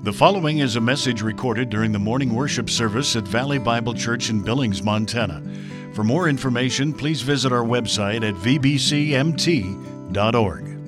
The following is a message recorded during the morning worship service at Valley Bible Church in Billings, Montana. For more information, please visit our website at vbcmt.org.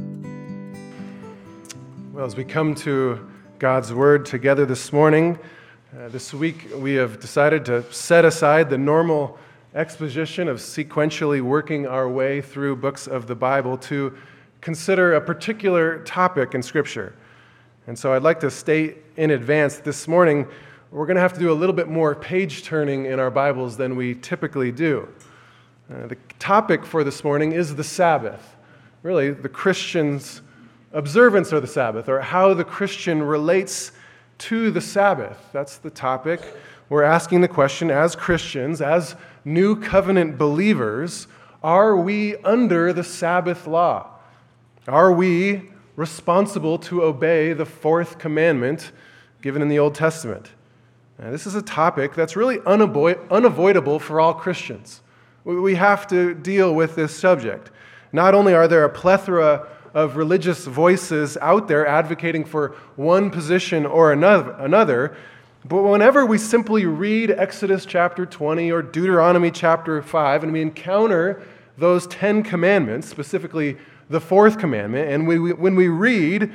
Well, as we come to God's Word together this morning, this week we have decided to set aside the normal exposition of sequentially working our way through books of the Bible to consider a particular topic in Scripture. And so I'd like to state in advance this morning, we're going to have to do a little bit more page turning in our Bibles than we typically do. The topic for this morning is the Sabbath, really the Christian's observance of the Sabbath, or how the Christian relates to the Sabbath. That's the topic. We're asking the question, as Christians, as new covenant believers, are we under the Sabbath law? Are we responsible to obey the fourth commandment given in the Old Testament? Now, this is a topic that's really unavoidable for all Christians. We have to deal with this subject. Not only are there a plethora of religious voices out there advocating for one position or another, but whenever we simply read Exodus chapter 20 or Deuteronomy chapter 5 and we encounter those 10 commandments, specifically the fourth commandment, and when we read,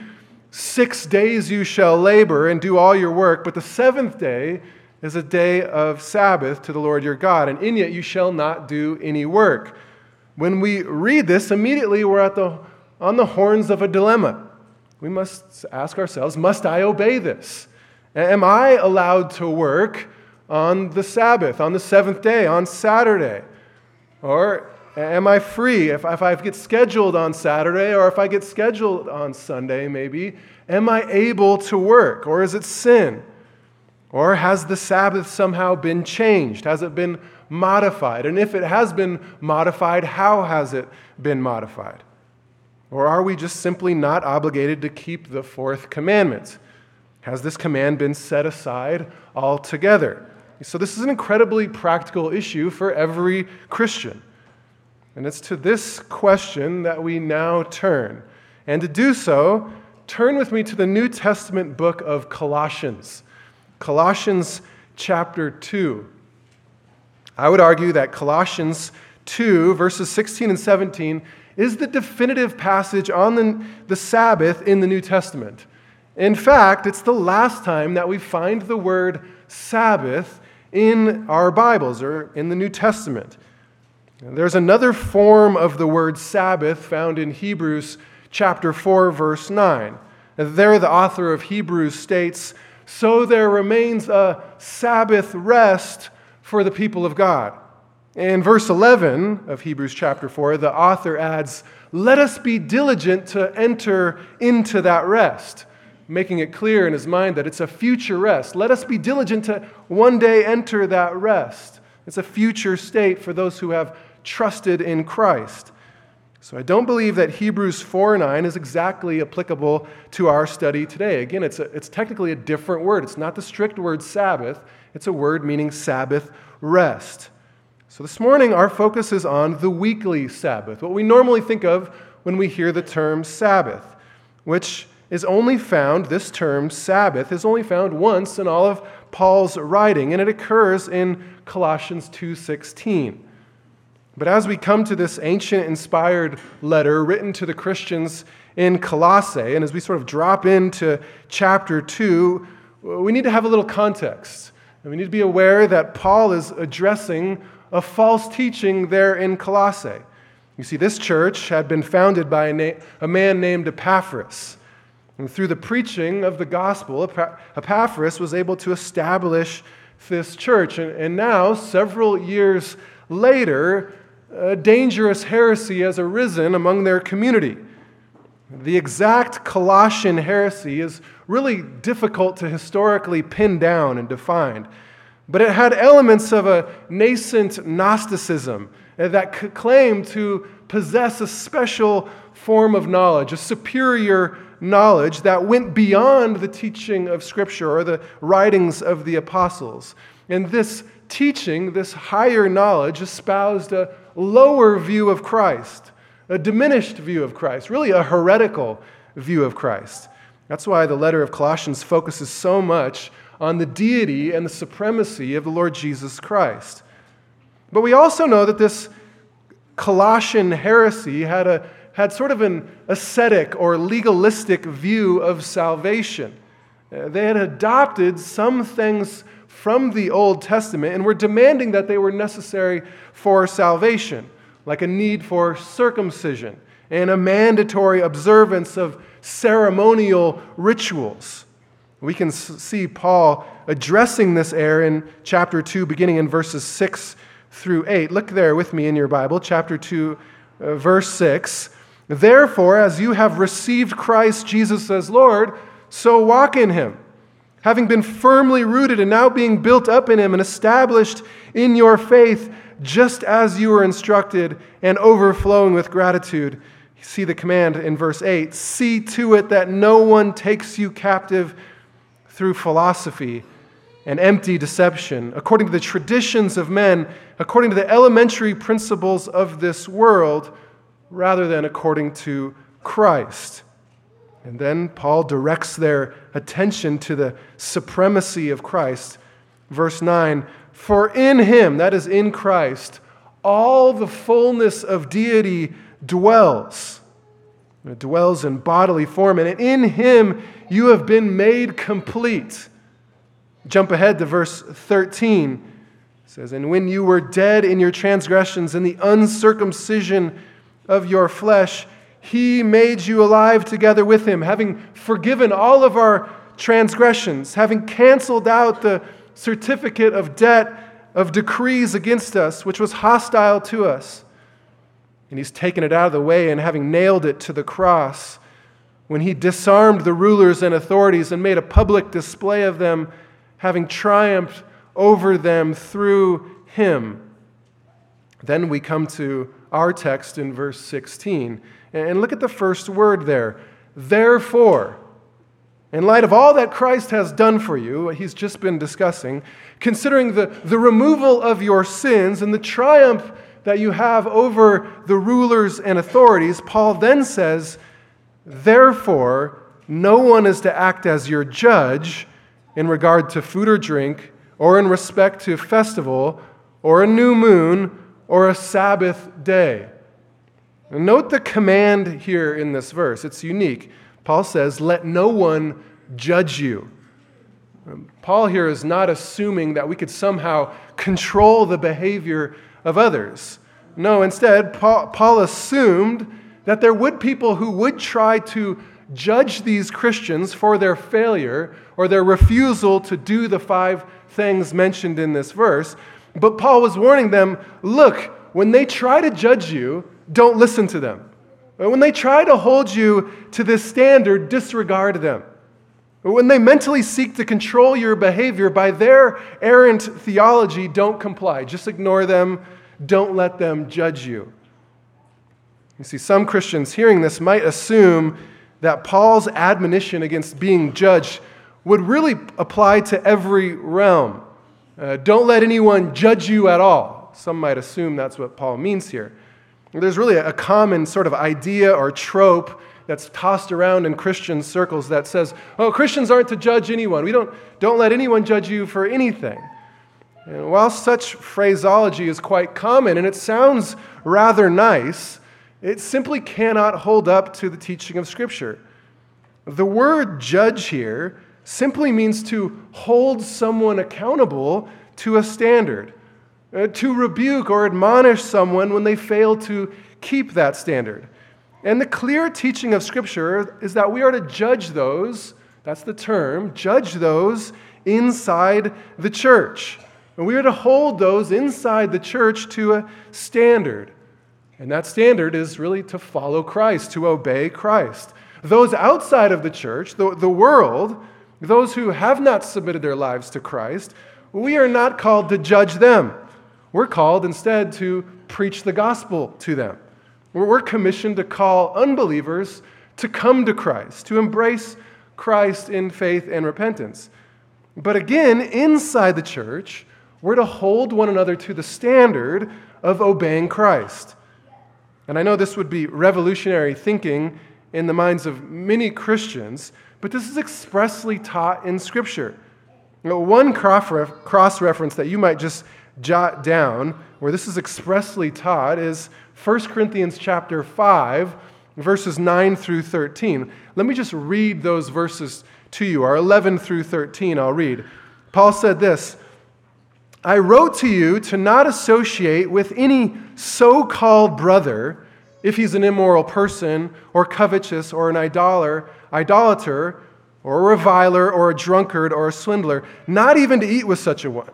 6 days you shall labor and do all your work, but the seventh day is a day of Sabbath to the Lord your God, and in it you shall not do any work. When we read this, immediately we're on the horns of a dilemma. We must ask ourselves, must I obey this? Am I allowed to work on the Sabbath, on the seventh day, on Saturday? Or am I free? If I get scheduled on Saturday, or if I get scheduled on Sunday maybe, am I able to work? Or is it sin? Or has the Sabbath somehow been changed? Has it been modified? And if it has been modified, how has it been modified? Or are we just simply not obligated to keep the fourth commandment? Has this command been set aside altogether? So this is an incredibly practical issue for every Christian. And it's to this question that we now turn. And to do so, turn with me to the New Testament book of Colossians. Colossians chapter 2. I would argue that Colossians 2, verses 16 and 17, is the definitive passage on the Sabbath in the New Testament. In fact, it's the last time that we find the word Sabbath in our Bibles or in the New Testament. There's another form of the word Sabbath found in Hebrews chapter 4, verse 9. There the author of Hebrews states, "So there remains a Sabbath rest for the people of God." In verse 11 of Hebrews chapter 4, the author adds, "Let us be diligent to enter into that rest," making it clear in his mind that it's a future rest. Let us be diligent to one day enter that rest. It's a future state for those who have trusted in Christ. So I don't believe that Hebrews 4:9 is exactly applicable to our study today. Again, it's technically a different word. It's not the strict word Sabbath. It's a word meaning Sabbath rest. So this morning, our focus is on the weekly Sabbath, what we normally think of when we hear the term Sabbath, which is only found, this term Sabbath, is only found once in all of Paul's writing, and it occurs in Colossians 2:16. But as we come to this ancient inspired letter written to the Christians in Colossae, and as we sort of drop into chapter 2, we need to have a little context. And we need to be aware that Paul is addressing a false teaching there in Colossae. You see, this church had been founded by a man named Epaphras. And through the preaching of the gospel, Epaphras was able to establish this church. And now, several years later, a dangerous heresy has arisen among their community. The exact Colossian heresy is really difficult to historically pin down and define, but it had elements of a nascent Gnosticism that claimed to possess a special form of knowledge, a superior knowledge that went beyond the teaching of Scripture or the writings of the apostles. And this teaching, this higher knowledge, espoused a lower view of Christ, a diminished view of Christ, really a heretical view of Christ. That's why the letter of Colossians focuses so much on the deity and the supremacy of the Lord Jesus Christ. But we also know that this Colossian heresy had sort of an ascetic or legalistic view of salvation. They had adopted some things from the Old Testament and were demanding that they were necessary for salvation, like a need for circumcision and a mandatory observance of ceremonial rituals. We can see Paul addressing this error in chapter 2, beginning in verses 6 through 8. Look there with me in your Bible, chapter 2, verse 6. Therefore, as you have received Christ Jesus as Lord, so walk in him, having been firmly rooted and now being built up in him and established in your faith, just as you were instructed, and overflowing with gratitude. See the command in verse 8. See to it that no one takes you captive through philosophy and empty deception, according to the traditions of men, according to the elementary principles of this world, rather than according to Christ. And then Paul directs their attention to the supremacy of Christ. Verse 9, for in him, that is in Christ, all the fullness of deity dwells. It dwells in bodily form, and in him you have been made complete. Jump ahead to verse 13. It says, and when you were dead in your transgressions and the uncircumcision of your flesh, he made you alive together with him, having forgiven all of our transgressions, having canceled out the certificate of debt of decrees against us, which was hostile to us. And he's taken it out of the way, and having nailed it to the cross, when he disarmed the rulers and authorities and made a public display of them, having triumphed over them through him. Then we come to our text in verse 16. And look at the first word there. Therefore, in light of all that Christ has done for you, what he's just been discussing, considering the removal of your sins and the triumph that you have over the rulers and authorities, Paul then says, therefore, no one is to act as your judge in regard to food or drink, or in respect to festival, or a new moon, or a Sabbath day. And note the command here in this verse. It's unique. Paul says, let no one judge you. Paul here is not assuming that we could somehow control the behavior of others. No, instead, Paul assumed that there would be people who would try to judge these Christians for their failure or their refusal to do the 5 things mentioned in this verse. But Paul was warning them, look, when they try to judge you, don't listen to them. When they try to hold you to this standard, disregard them. When they mentally seek to control your behavior by their errant theology, don't comply. Just ignore them. Don't let them judge you. You see, some Christians hearing this might assume that Paul's admonition against being judged would really apply to every realm. Don't let anyone judge you at all. Some might assume that's what Paul means here. There's really a common sort of idea or trope that's tossed around in Christian circles that says, oh, Christians aren't to judge anyone. We don't let anyone judge you for anything. And while such phraseology is quite common and it sounds rather nice, it simply cannot hold up to the teaching of Scripture. The word judge here simply means to hold someone accountable to a standard, to rebuke or admonish someone when they fail to keep that standard. And the clear teaching of Scripture is that we are to judge those, that's the term, judge those inside the church. And we are to hold those inside the church to a standard. And that standard is really to follow Christ, to obey Christ. Those outside of the church, the world, those who have not submitted their lives to Christ, we are not called to judge them. We're called instead to preach the gospel to them. We're commissioned to call unbelievers to come to Christ, to embrace Christ in faith and repentance. But again, inside the church, we're to hold one another to the standard of obeying Christ. And I know this would be revolutionary thinking in the minds of many Christians, but this is expressly taught in Scripture. One cross-reference that you might just jot down, where this is expressly taught, is 1 Corinthians chapter 5, verses 9 through 13. Let me just read those verses to you, or 11 through 13 I'll read. Paul said this, "I wrote to you to not associate with any so-called brother if he's an immoral person, or covetous, or an idolater, or a reviler, or a drunkard, or a swindler, not even to eat with such a one."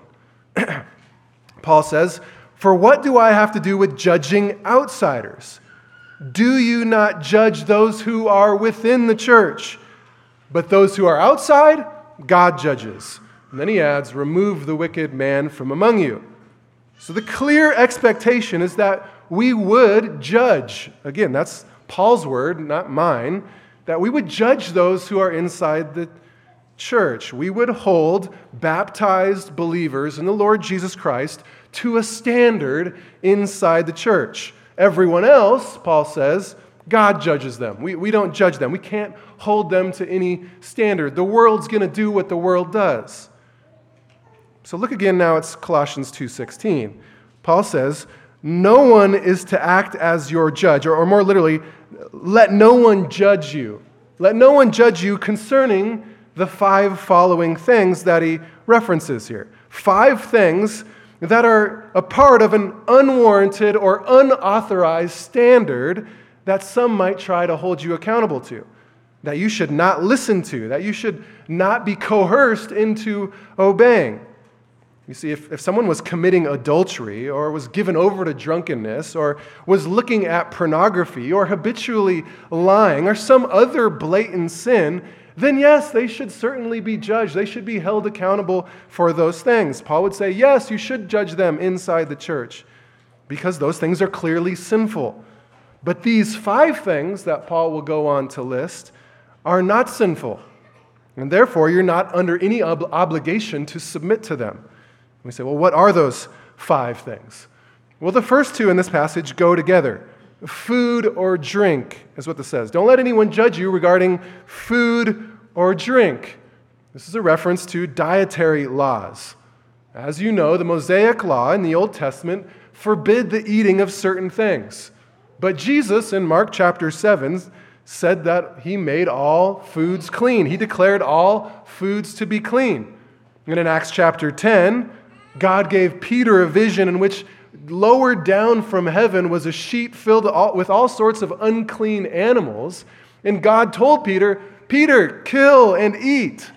Paul says, "For what do I have to do with judging outsiders? Do you not judge those who are within the church? But those who are outside, God judges." And then he adds, "Remove the wicked man from among you." So the clear expectation is that we would judge. Again, that's Paul's word, not mine. That we would judge those who are inside the church. We would hold baptized believers in the Lord Jesus Christ to a standard inside the church. Everyone else, Paul says, God judges them. We don't judge them. We can't hold them to any standard. The world's going to do what the world does. So look again now at Colossians 2:16. Paul says, "No one is to act as your judge," or more literally, let no one judge you. Let no one judge you concerning the 5 following things that he references here. 5 things that are a part of an unwarranted or unauthorized standard that some might try to hold you accountable to, that you should not listen to, that you should not be coerced into obeying. You see, if someone was committing adultery or was given over to drunkenness or was looking at pornography or habitually lying or some other blatant sin, then yes, they should certainly be judged. They should be held accountable for those things. Paul would say, yes, you should judge them inside the church because those things are clearly sinful. But these 5 things that Paul will go on to list are not sinful, and therefore you're not under any obligation to submit to them. We say, well, what are those 5 things? Well, the first 2 in this passage go together. Food or drink is what this says. Don't let anyone judge you regarding food or drink. This is a reference to dietary laws. As you know, the Mosaic law in the Old Testament forbid the eating of certain things. But Jesus in Mark chapter 7 said that he made all foods clean. He declared all foods to be clean. And in Acts chapter 10, God gave Peter a vision in which lowered down from heaven was a sheet filled with all sorts of unclean animals. And God told Peter, "Peter, kill and eat."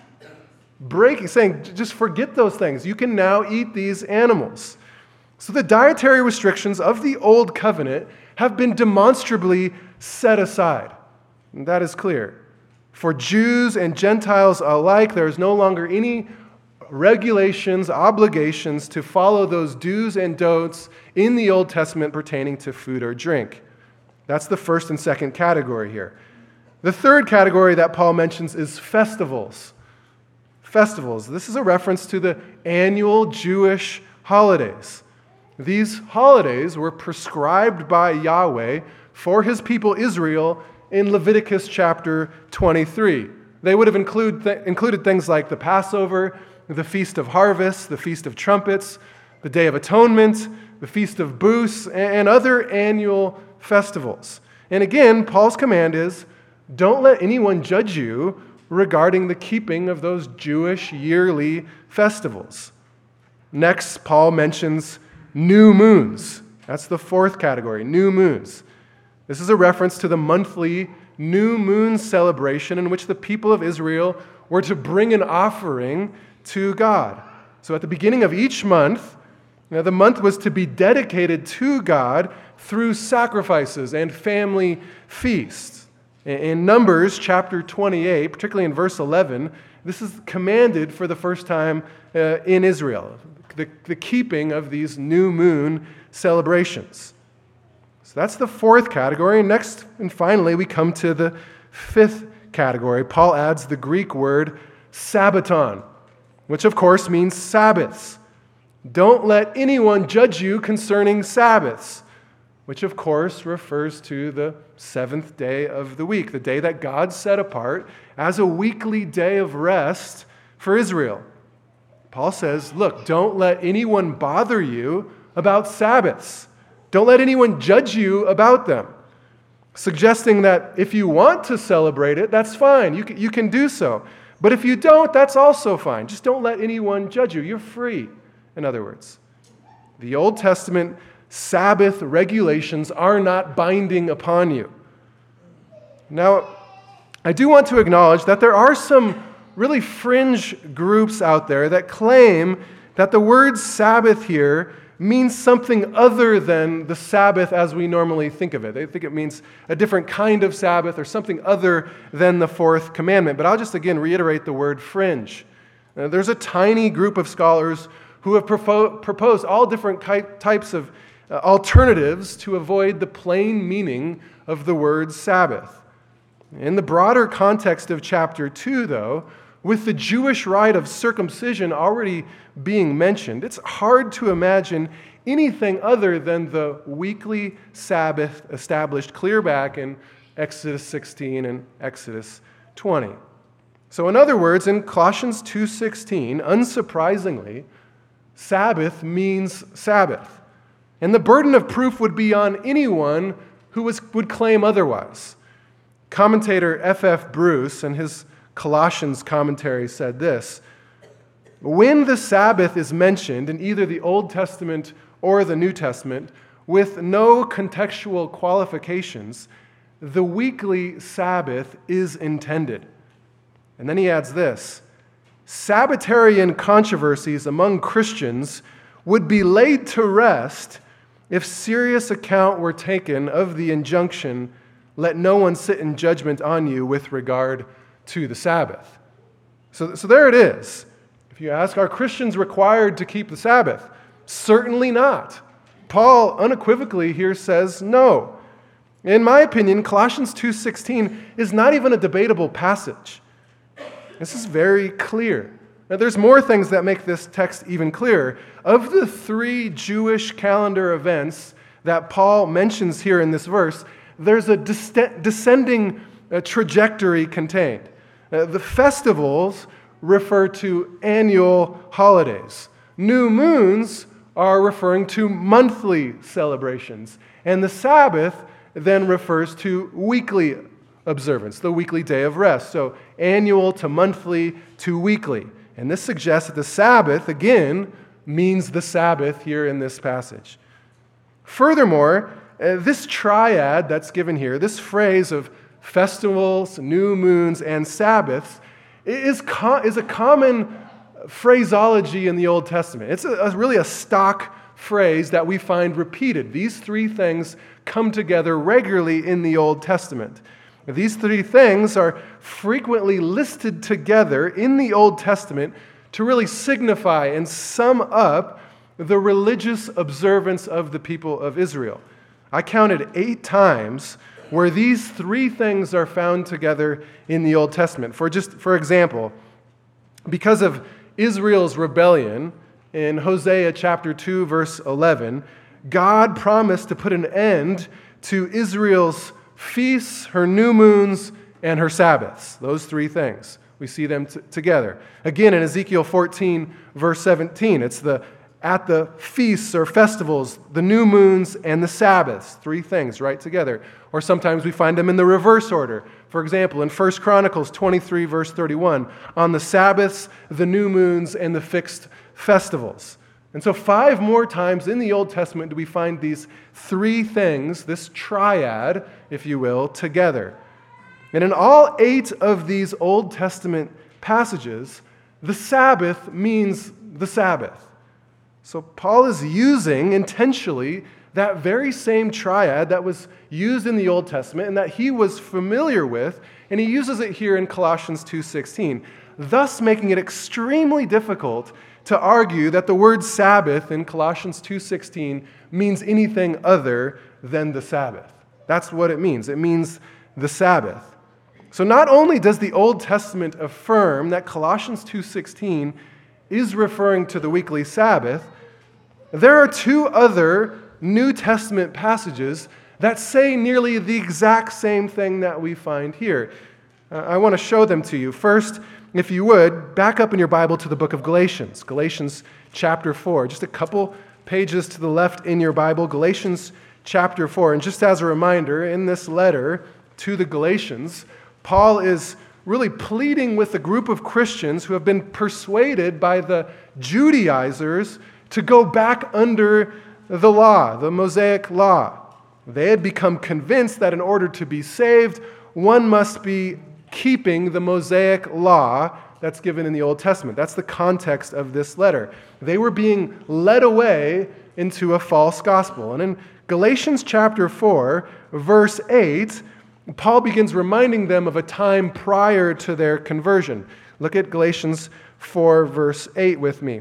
Saying, just forget those things. You can now eat these animals. So the dietary restrictions of the Old Covenant have been demonstrably set aside. And that is clear. For Jews and Gentiles alike, there is no longer any regulations, obligations to follow those do's and don'ts in the Old Testament pertaining to food or drink. That's the first and second category here. The third category that Paul mentions is festivals. Festivals. This is a reference to the annual Jewish holidays. These holidays were prescribed by Yahweh for his people Israel in Leviticus chapter 23. They would have included things like the Passover, the Feast of Harvest, the Feast of Trumpets, the Day of Atonement, the Feast of Booths, and other annual festivals. And again, Paul's command is, don't let anyone judge you regarding the keeping of those Jewish yearly festivals. Next, Paul mentions new moons. That's the fourth category, new moons. This is a reference to the monthly new moon celebration in which the people of Israel were to bring an offering to God. So at the beginning of each month, the month was to be dedicated to God through sacrifices and family feasts. In Numbers chapter 28, particularly in verse 11, this is commanded for the first time in Israel, the keeping of these new moon celebrations. So that's the fourth category. Next, and finally, we come to the fifth category. Paul adds the Greek word Sabbaton, which of course means Sabbaths. Don't let anyone judge you concerning Sabbaths. which of course refers to the seventh day of the week, the day that God set apart as a weekly day of rest for Israel. Paul says, look, don't let anyone bother you about Sabbaths. Don't let anyone judge you about them, suggesting that if you want to celebrate it, that's fine. You can do so. But if you don't, that's also fine. Just don't let anyone judge you. You're free, in other words. The Old Testament Sabbath regulations are not binding upon you. Now, I do want to acknowledge that there are some really fringe groups out there that claim that the word Sabbath here means something other than the Sabbath as we normally think of it. They think it means a different kind of Sabbath or something other than the fourth commandment. But I'll just again reiterate the word fringe. There's a tiny group of scholars who have proposed all different types of alternatives to avoid the plain meaning of the word Sabbath. In the broader context of chapter 2, though, with the Jewish rite of circumcision already being mentioned, it's hard to imagine anything other than the weekly Sabbath established clear back in Exodus 16 and Exodus 20. So in other words, in Colossians 2:16, unsurprisingly, Sabbath means Sabbath. And the burden of proof would be on anyone who would claim otherwise. Commentator F.F. Bruce, in his Colossians commentary, said this: when the Sabbath is mentioned in either the Old Testament or the New Testament with no contextual qualifications, the weekly Sabbath is intended. And then he adds this: Sabbatarian controversies among Christians would be laid to rest if serious account were taken of the injunction, let no one sit in judgment on you with regard to the Sabbath. So there it is. If you ask, are Christians required to keep the Sabbath? Certainly not. Paul unequivocally here says no. In my opinion, Colossians 2:16 is not even a debatable passage. This is very clear. Now, there's more things that make this text even clearer. Of the 3 Jewish calendar events that Paul mentions here in this verse, there's a descending trajectory contained. The festivals refer to annual holidays. New moons are referring to monthly celebrations. And the Sabbath then refers to weekly observance, the weekly day of rest. So annual to monthly to weekly. And this suggests that the Sabbath, again, means the Sabbath here in this passage. Furthermore, this triad that's given here, this phrase of festivals, new moons, and Sabbaths, is a common phraseology in the Old Testament. It's really a stock phrase that we find repeated. These 3 things come together regularly in the Old Testament. These 3 things are frequently listed together in the Old Testament to really signify and sum up the religious observance of the people of Israel. I counted 8 times where these 3 things are found together in the Old Testament. For example, because of Israel's rebellion, in Hosea chapter 2, verse 11, God promised to put an end to Israel's feasts, her new moons, and her Sabbaths. Those 3 things. We see them together. Again, in Ezekiel 14, verse 17, it's at the feasts or festivals, the new moons and the Sabbaths. 3 things right together. Or sometimes we find them in the reverse order. For example, in 1 Chronicles 23, verse 31, on the Sabbaths, the new moons, and the fixed festivals. And so 5 more times in the Old Testament do we find these 3 things, this triad, if you will, together. And in all 8 of these Old Testament passages, the Sabbath means the Sabbath. So Paul is using intentionally that very same triad that was used in the Old Testament and that he was familiar with, and he uses it here in Colossians 2:16, thus making it extremely difficult to argue that the word Sabbath in Colossians 2:16 means anything other than the Sabbath. That's what it means. It means the Sabbath. So not only does the Old Testament affirm that Colossians 2:16 is referring to the weekly Sabbath, there are 2 other New Testament passages that say nearly the exact same thing that we find here. I want to show them to you. First, if you would, back up in your Bible to the book of Galatians. Galatians chapter 4. Just a couple pages to the left in your Bible. Galatians chapter 4. And just as a reminder, in this letter to the Galatians, Paul is really pleading with a group of Christians who have been persuaded by the Judaizers to go back under the law, the Mosaic law. They had become convinced that in order to be saved, one must be keeping the Mosaic law that's given in the Old Testament. That's the context of this letter. They were being led away into a false gospel. And in Galatians chapter 4, verse 8, Paul begins reminding them of a time prior to their conversion. Look at Galatians 4, verse 8 with me.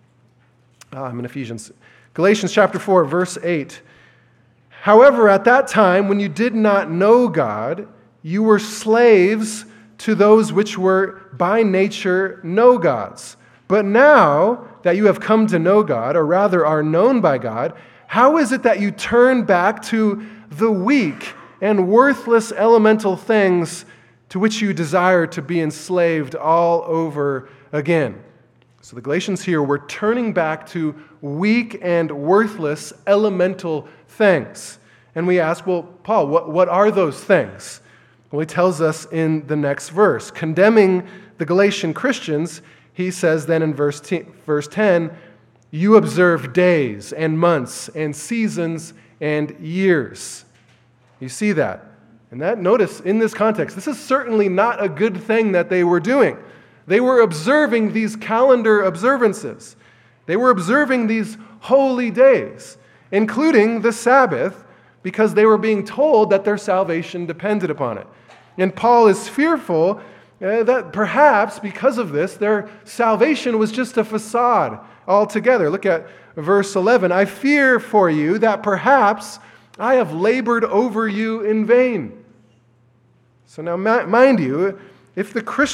I'm in Ephesians. Galatians chapter 4, verse 8. However, at that time, when you did not know God, you were slaves to those which were by nature no gods. But now that you have come to know God, or rather are known by God, how is it that you turn back to the weak and worthless elemental things to which you desire to be enslaved all over again? So the Galatians here were turning back to weak and worthless elemental things. And we ask, well, Paul, what are those things? Well, he tells us in the next verse. Condemning the Galatian Christians, he says then in verse 10, you observe days and months and seasons and years. You see that? And that, notice in this context, this is certainly not a good thing that they were doing. They were observing these calendar observances. They were observing these holy days, including the Sabbath, because they were being told that their salvation depended upon it. And Paul is fearful that perhaps because of this, their salvation was just a facade altogether. Look at verse 11. I fear for you that perhaps I have labored over you in vain. So now, mind you, if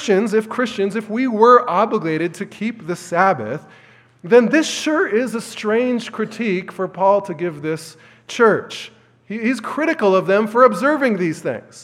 we were obligated to keep the Sabbath, then this sure is a strange critique for Paul to give this church. He's critical of them for observing these things.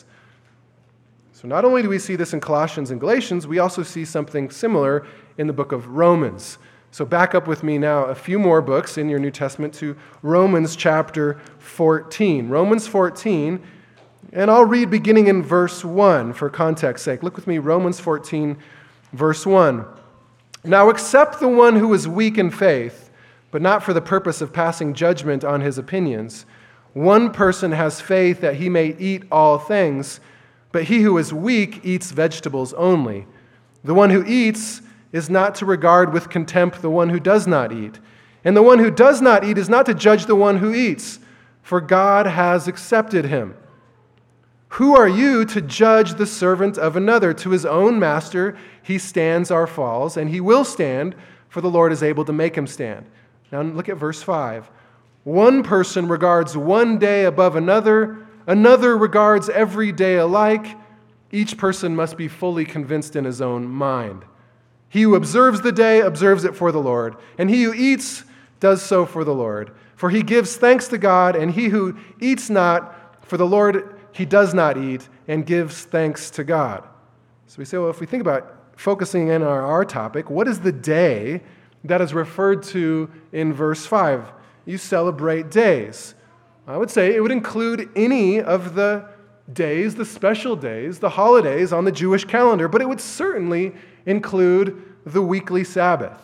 So not only do we see this in Colossians and Galatians, we also see something similar in the book of Romans. So back up with me now a few more books in your New Testament to Romans chapter 14. Romans 14, and I'll read beginning in verse 1 for context sake. Look with me, Romans 14, verse 1. Now accept the one who is weak in faith, but not for the purpose of passing judgment on his opinions. One person has faith that he may eat all things, but he who is weak eats vegetables only. The one who eats is not to regard with contempt the one who does not eat. And the one who does not eat is not to judge the one who eats, for God has accepted him. Who are you to judge the servant of another? To his own master he stands or falls, and he will stand, for the Lord is able to make him stand. Now look at verse 5. One person regards one day above another, another regards every day alike. Each person must be fully convinced in his own mind. He who observes the day observes it for the Lord, and he who eats does so for the Lord. For he gives thanks to God, and he who eats not for the Lord he does not eat, and gives thanks to God. So we say, well, if we think about focusing in on our topic, what is the day that is referred to in verse 5? You celebrate days. I would say it would include any of the days, the special days, the holidays on the Jewish calendar, but it would certainly include the weekly Sabbath.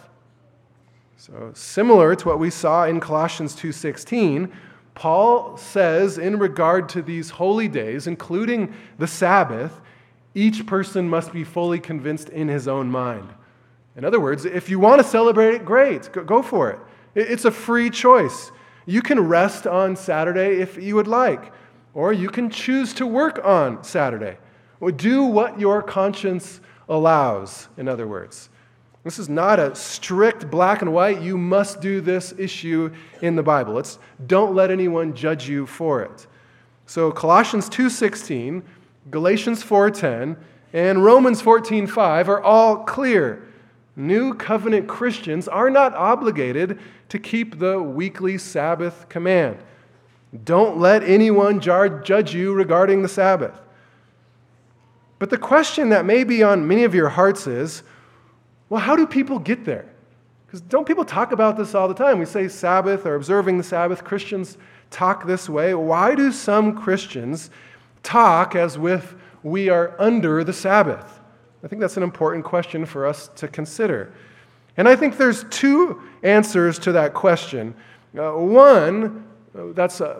So similar to what we saw in Colossians 2:16, Paul says in regard to these holy days, including the Sabbath, each person must be fully convinced in his own mind. In other words, if you want to celebrate it, great, go for it. It's a free choice. You can rest on Saturday if you would like, or you can choose to work on Saturday. Or do what your conscience allows, in other words. This is not a strict black and white, you must do this issue in the Bible. Don't let anyone judge you for it. So Colossians 2:16, Galatians 4:10, and Romans 14:5 are all clear. New covenant Christians are not obligated to keep the weekly Sabbath command. Don't let anyone judge you regarding the Sabbath. But the question that may be on many of your hearts is, well, how do people get there? Because don't people talk about this all the time? We say Sabbath or observing the Sabbath. Christians talk this way. Why do some Christians talk as if we are under the Sabbath? I think that's an important question for us to consider. And I think there's two answers to that question. One that's a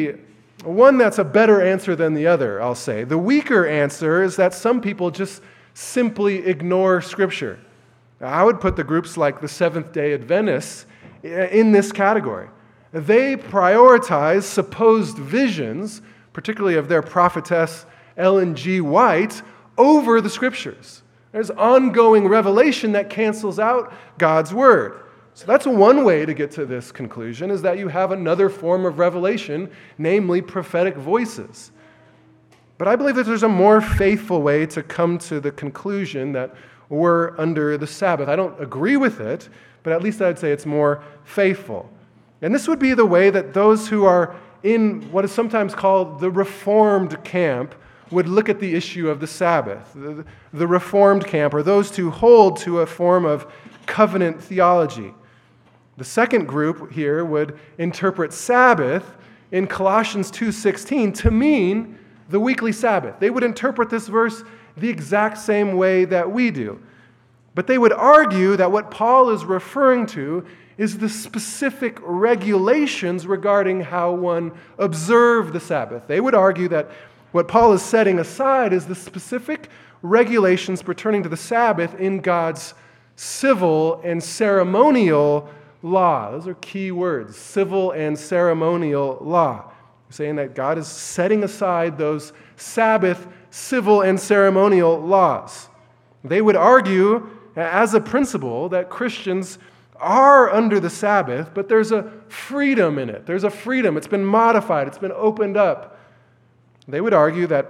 better answer than the other, I'll say. The weaker answer is that some people just simply ignore Scripture. I would put the groups like the Seventh-day Adventists in this category. They prioritize supposed visions, particularly of their prophetess Ellen G. White, over the Scriptures. There's ongoing revelation that cancels out God's Word. So that's one way to get to this conclusion, is that you have another form of revelation, namely prophetic voices. But I believe that there's a more faithful way to come to the conclusion that we're under the Sabbath. I don't agree with it, but at least I'd say it's more faithful. And this would be the way that those who are in what is sometimes called the Reformed camp would look at the issue of the Sabbath. The Reformed camp are those who hold to a form of covenant theology. The second group here would interpret Sabbath in Colossians 2:16 to mean the weekly Sabbath. They would interpret this verse the exact same way that we do. But they would argue that what Paul is referring to is the specific regulations regarding how one observed the Sabbath. They would argue that what Paul is setting aside is the specific regulations pertaining to the Sabbath in God's civil and ceremonial law. Those are key words, civil and ceremonial law. Saying that God is setting aside those Sabbath civil and ceremonial laws. They would argue as a principle that Christians are under the Sabbath, but there's a freedom in it. There's a freedom. It's been modified. It's been opened up. They would argue that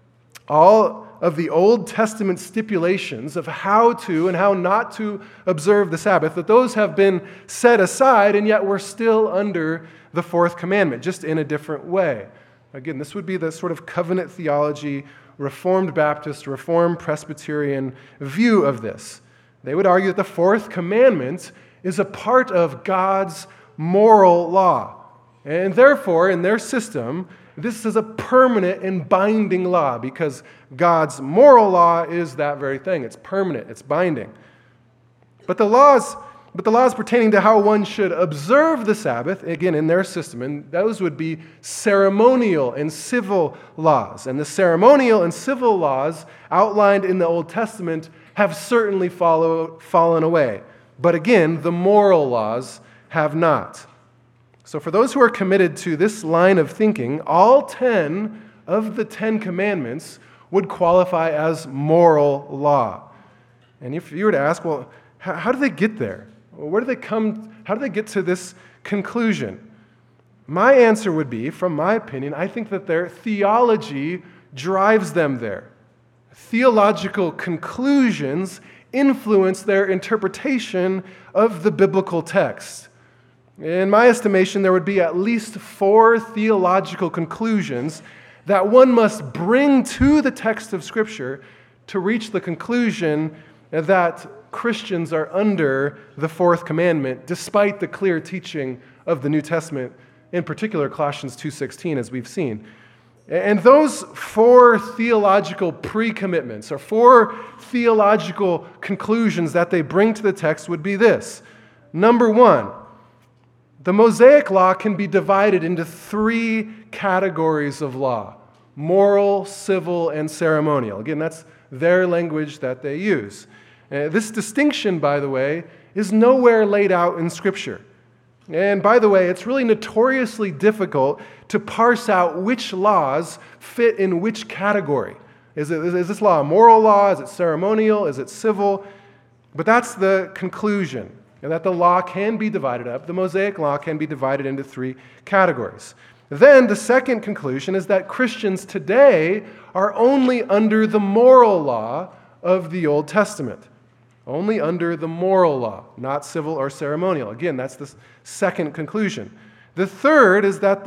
all of the Old Testament stipulations of how to and how not to observe the Sabbath, that those have been set aside, and yet we're still under the fourth commandment, just in a different way. Again, this would be the sort of covenant theology, Reformed Baptist, Reformed Presbyterian view of this. They would argue that the fourth commandment is a part of God's moral law. And therefore, in their system, this is a permanent and binding law because God's moral law is that very thing. It's permanent, it's binding. But the laws pertaining to how one should observe the Sabbath, again, in their system, and those would be ceremonial and civil laws. And the ceremonial and civil laws outlined in the Old Testament have certainly fallen away. But again, the moral laws have not. So for those who are committed to this line of thinking, all 10 of the 10 commandments would qualify as moral law. And if you were to ask, well, how do they get there? Where do they come? How do they get to this conclusion? My answer would be, from my opinion, I think that their theology drives them there. Theological conclusions influence their interpretation of the biblical text. In my estimation, there would be at least 4 theological conclusions that one must bring to the text of Scripture to reach the conclusion that Christians are under the fourth commandment, despite the clear teaching of the New Testament, in particular Colossians 2:16, as we've seen. And those 4 theological pre-commitments, or 4 theological conclusions that they bring to the text would be this. Number 1, the Mosaic Law can be divided into 3 categories of law: moral, civil, and ceremonial. Again, that's their language that they use. This distinction, by the way, is nowhere laid out in Scripture. And by the way, it's really notoriously difficult to parse out which laws fit in which category. Is this law a moral law? Is it ceremonial? Is it civil? But that's the conclusion, that the law can be divided up. The Mosaic Law can be divided into 3 categories. Then the second conclusion is that Christians today are only under the moral law of the Old Testament. Only under the moral law, not civil or ceremonial. Again, that's the second conclusion. The third is that the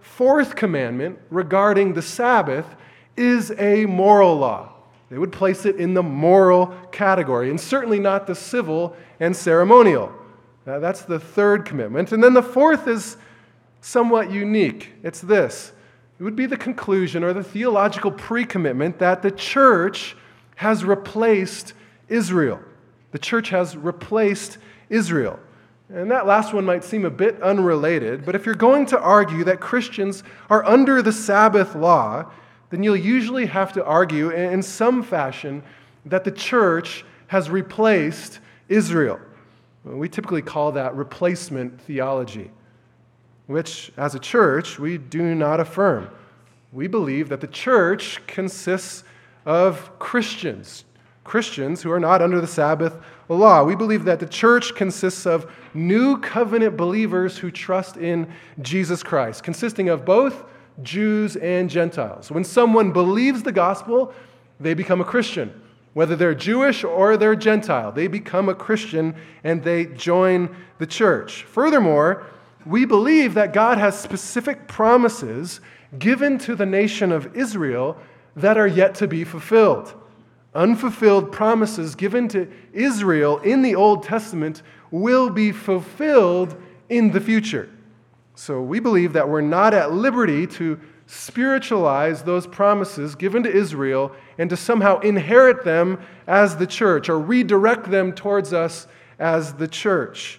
fourth commandment regarding the Sabbath is a moral law. They would place it in the moral category, and certainly not the civil and ceremonial. That's the third commitment. And then the fourth is somewhat unique. It's this. It would be the conclusion or the theological pre-commitment that the church has replaced Israel. The church has replaced Israel. And that last one might seem a bit unrelated, but if you're going to argue that Christians are under the Sabbath law, then you'll usually have to argue in some fashion that the church has replaced Israel. We typically call that replacement theology, which, as a church, we do not affirm. We believe that the church consists of Christians who are not under the Sabbath law. We believe that the church consists of new covenant believers who trust in Jesus Christ, consisting of both Jews and Gentiles. When someone believes the gospel, they become a Christian. Whether they're Jewish or they're Gentile, they become a Christian and they join the church. Furthermore, we believe that God has specific promises given to the nation of Israel that are yet to be fulfilled. Unfulfilled promises given to Israel in the Old Testament will be fulfilled in the future. So we believe that we're not at liberty to spiritualize those promises given to Israel and to somehow inherit them as the church or redirect them towards us as the church.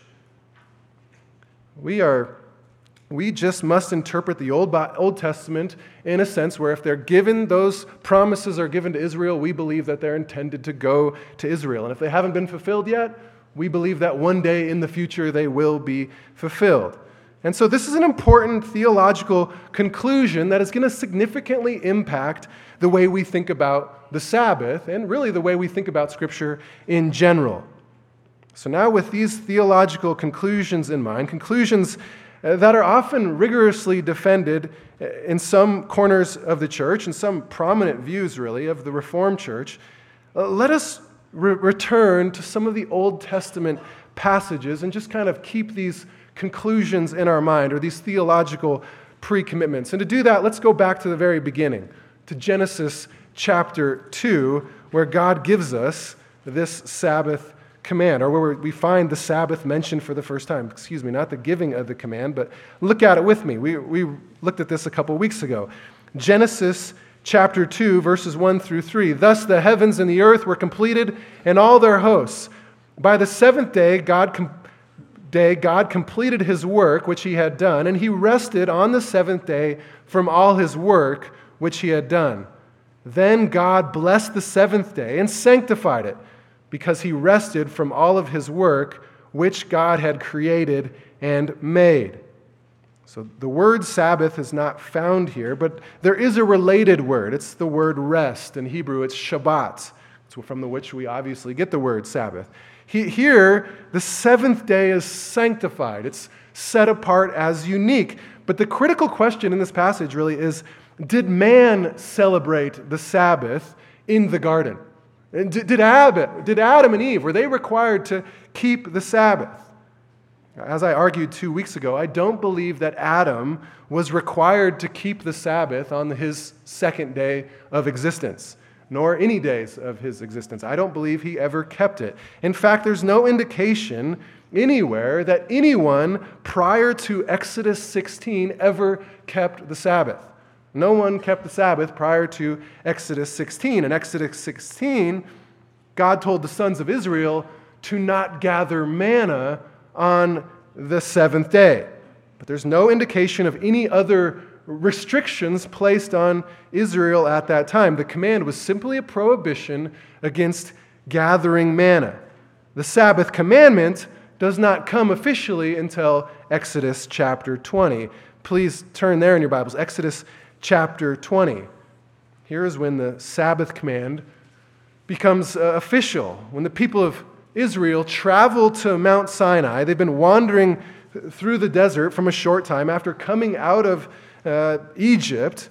We just must interpret the Old Testament in a sense where if they're given, those promises are given to Israel, we believe that they're intended to go to Israel. And if they haven't been fulfilled yet, we believe that one day in the future they will be fulfilled. And so this is an important theological conclusion that is going to significantly impact the way we think about the Sabbath and really the way we think about Scripture in general. So now with these theological conclusions in mind, conclusions that are often rigorously defended in some corners of the church and some prominent views, really, of the Reformed Church, let us return to some of the Old Testament passages and just kind of keep these conclusions in our mind, or these theological pre-commitments. And to do that, let's go back to the very beginning, to Genesis chapter 2, where God gives us this Sabbath command, or where we find the Sabbath mentioned for the first time. Not the giving of the command, but look at it with me. We looked at this a couple weeks ago. Genesis chapter 2, verses 1 through 3. Thus the heavens and the earth were completed, and all their hosts. By the seventh day, God completed his work which he had done, and he rested on the seventh day from all his work which he had done. Then God blessed the seventh day and sanctified it, because he rested from all of his work which God had created and made. So the word Sabbath is not found here, but there is a related word. It's the word rest. In Hebrew, it's Shabbat, from which we obviously get the word Sabbath. Here, the seventh day is sanctified. It's set apart as unique. But the critical question in this passage really is, did man celebrate the Sabbath in the garden? Did Adam and Eve, were they required to keep the Sabbath? As I argued 2 weeks ago, I don't believe that Adam was required to keep the Sabbath on his second day of existence, nor any days of his existence. I don't believe he ever kept it. In fact, there's no indication anywhere that anyone prior to Exodus 16 ever kept the Sabbath. No one kept the Sabbath prior to Exodus 16. In Exodus 16, God told the sons of Israel to not gather manna on the seventh day. But there's no indication of any other restrictions placed on Israel at that time. The command was simply a prohibition against gathering manna. The Sabbath commandment does not come officially until Exodus chapter 20. Please turn there in your Bibles. Exodus chapter 20. Here is when the Sabbath command becomes official. When the people of Israel travel to Mount Sinai, they've been wandering through the desert from a short time after coming out of Egypt.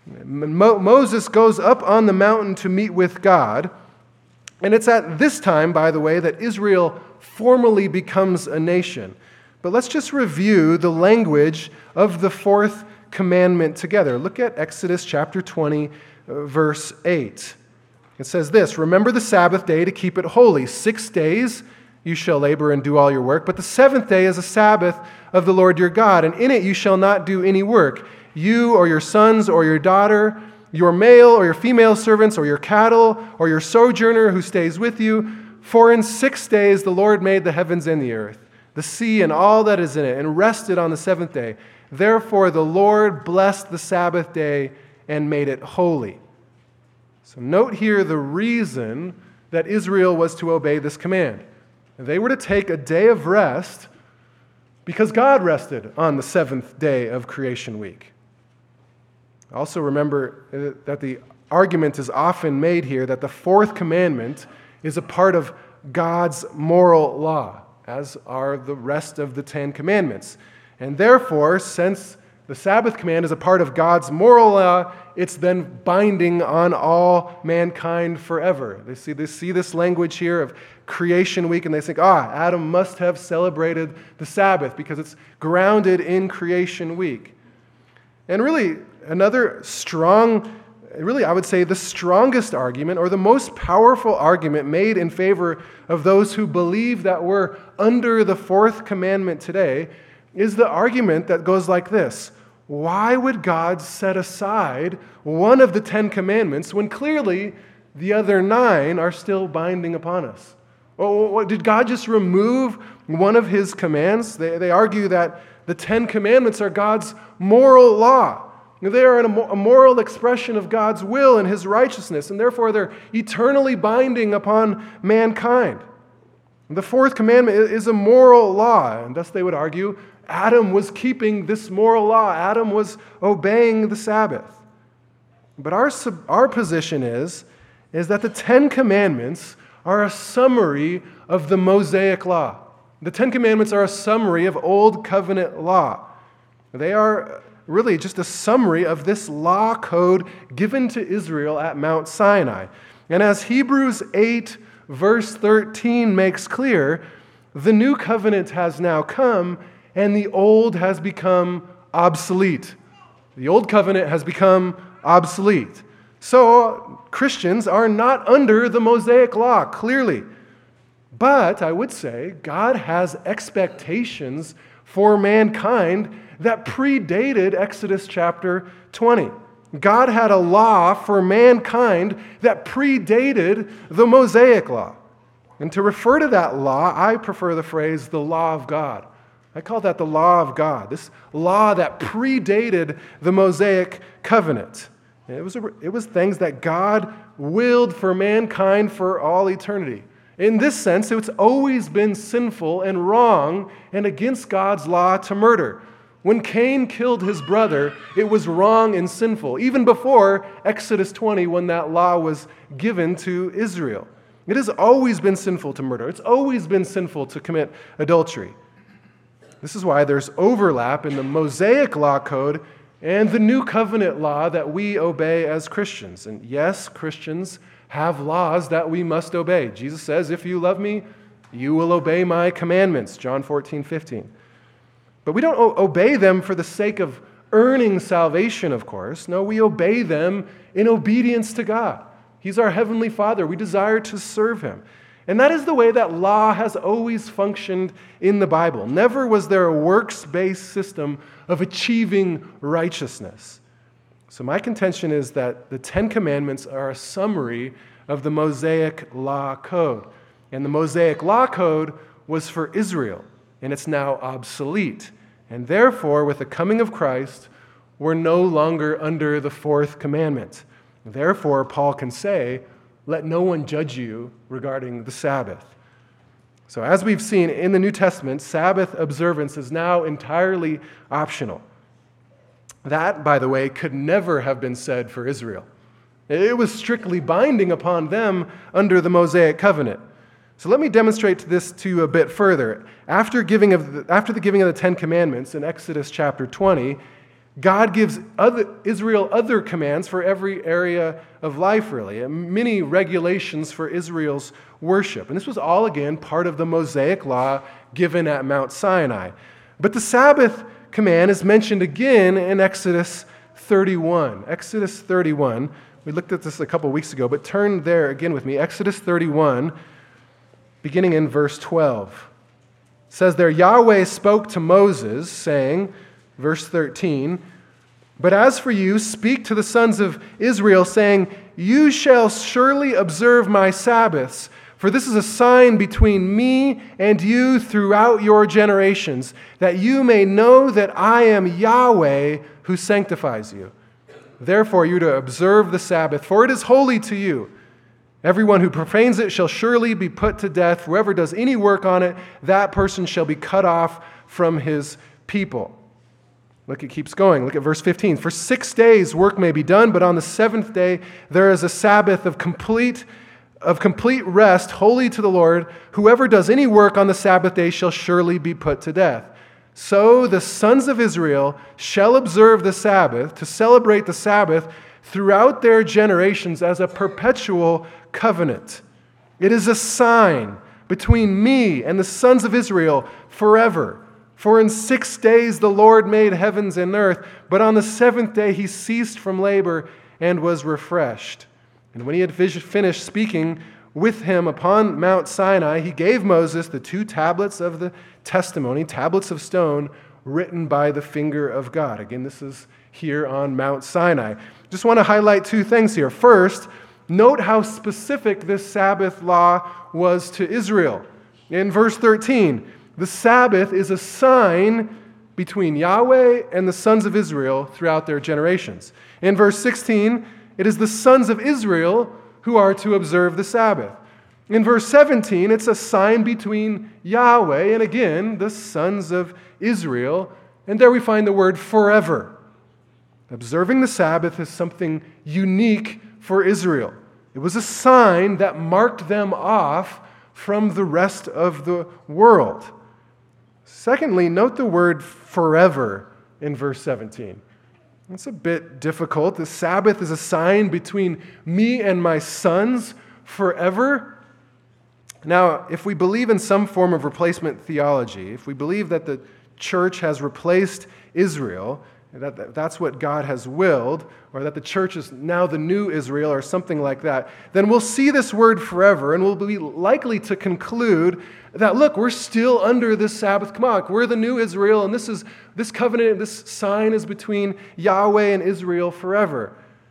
Moses goes up on the mountain to meet with God. And it's at this time, by the way, that Israel formally becomes a nation. But let's just review the language of the fourth commandment together. Look at Exodus chapter 20, verse 8. It says this, "Remember the Sabbath day to keep it holy. 6 days you shall labor and do all your work, but the seventh day is a Sabbath of the Lord your God, and in it you shall not do any work, you or your sons or your daughter, your male or your female servants or your cattle or your sojourner who stays with you. For in 6 days the Lord made the heavens and the earth, the sea and all that is in it, and rested on the seventh day. Therefore the Lord blessed the Sabbath day and made it holy." So note here the reason that Israel was to obey this command. They were to take a day of rest because God rested on the seventh day of creation week. Also remember that the argument is often made here that the fourth commandment is a part of God's moral law, as are the rest of the 10 commandments. And therefore, since the Sabbath command is a part of God's moral law, it's then binding on all mankind forever. They see this language here of creation week, and they think, Adam must have celebrated the Sabbath because it's grounded in creation week. And really, another strong, I would say the strongest argument or the most powerful argument made in favor of those who believe that we're under the fourth commandment today is the argument that goes like this. Why would God set aside one of the 10 commandments when clearly the other 9 are still binding upon us? Well, did God just remove one of his commands? They argue that the 10 commandments are God's moral law. They are a moral expression of God's will and his righteousness, and therefore they're eternally binding upon mankind. The fourth commandment is a moral law, and thus they would argue Adam was keeping this moral law. Adam was obeying the Sabbath. But our position is that the 10 commandments are a summary of the Mosaic law. The 10 commandments are a summary of Old Covenant law. They are really just a summary of this law code given to Israel at Mount Sinai. And as Hebrews 8, verse 13 makes clear, the new covenant has now come and the old has become obsolete. The old covenant has become obsolete. So Christians are not under the Mosaic law, clearly. But I would say God has expectations for mankind that predated Exodus chapter 20. God had a law for mankind that predated the Mosaic law. And to refer to that law, I prefer the phrase, the law of God. I call that the law of God, this law that predated the Mosaic covenant. It was things that God willed for mankind for all eternity. In this sense, it's always been sinful and wrong and against God's law to murder. When Cain killed his brother, it was wrong and sinful, even before Exodus 20, when that law was given to Israel. It has always been sinful to murder. It's always been sinful to commit adultery. This is why there's overlap in the Mosaic law code and the new covenant law that we obey as Christians. And yes, Christians have laws that we must obey. Jesus says, if you love me, you will obey my commandments, John 14:15. But we don't obey them for the sake of earning salvation, of course. No, we obey them in obedience to God. He's our heavenly Father. We desire to serve him. And that is the way that law has always functioned in the Bible. Never was there a works-based system of achieving righteousness. So my contention is that the 10 Commandments are a summary of the Mosaic law code. And the Mosaic law code was for Israel, and it's now obsolete. And therefore, with the coming of Christ, we're no longer under the fourth commandment. Therefore, Paul can say, let no one judge you regarding the Sabbath. So as we've seen in the New Testament, Sabbath observance is now entirely optional. That, by the way, could never have been said for Israel. It was strictly binding upon them under the Mosaic covenant. So let me demonstrate this to you a bit further. After the giving of the Ten Commandments in Exodus chapter 20, God gives Israel other commands for every area of life, really, and many regulations for Israel's worship. And this was all, again, part of the Mosaic law given at Mount Sinai. But the Sabbath command is mentioned again in Exodus 31. Exodus 31. We looked at this a couple weeks ago, but turn there again with me. Exodus 31, beginning in verse 12. It says there, Yahweh spoke to Moses, saying, verse 13, "But as for you, speak to the sons of Israel, saying, You shall surely observe my Sabbaths, for this is a sign between me and you throughout your generations, that you may know that I am Yahweh who sanctifies you. Therefore you are to observe the Sabbath, for it is holy to you. Everyone who profanes it shall surely be put to death. Whoever does any work on it, that person shall be cut off from his people." Look, it keeps going. Look at verse 15. "For 6 days work may be done, but on the seventh day there is a Sabbath of complete rest, holy to the Lord. Whoever does any work on the Sabbath day shall surely be put to death. So the sons of Israel shall observe the Sabbath, to celebrate the Sabbath throughout their generations as a perpetual covenant. It is a sign between me and the sons of Israel forever. For in 6 days the Lord made heavens and earth, but on the seventh day he ceased from labor and was refreshed. And when he had finished speaking with him upon Mount Sinai, he gave Moses the 2 tablets of the testimony, tablets of stone, written by the finger of God." Again, this is here on Mount Sinai. Just want to highlight 2 things here. First, note how specific this Sabbath law was to Israel. In verse 13, the Sabbath is a sign between Yahweh and the sons of Israel throughout their generations. In verse 16, it is the sons of Israel who are to observe the Sabbath. In verse 17, it's a sign between Yahweh and, again, the sons of Israel. And there we find the word forever. Observing the Sabbath is something unique for Israel. It was a sign that marked them off from the rest of the world. Secondly, note the word forever in verse 17. It's a bit difficult. The Sabbath is a sign between me and my sons forever. Now, if we believe in some form of replacement theology, if we believe that the church has replaced Israel, that's what God has willed, or that the church is now the new Israel, or something like that, then we'll see this word forever, and we'll be likely to conclude that, look, we're still under this Sabbath command. We're the new Israel, and this covenant, this sign is between Yahweh and Israel forever.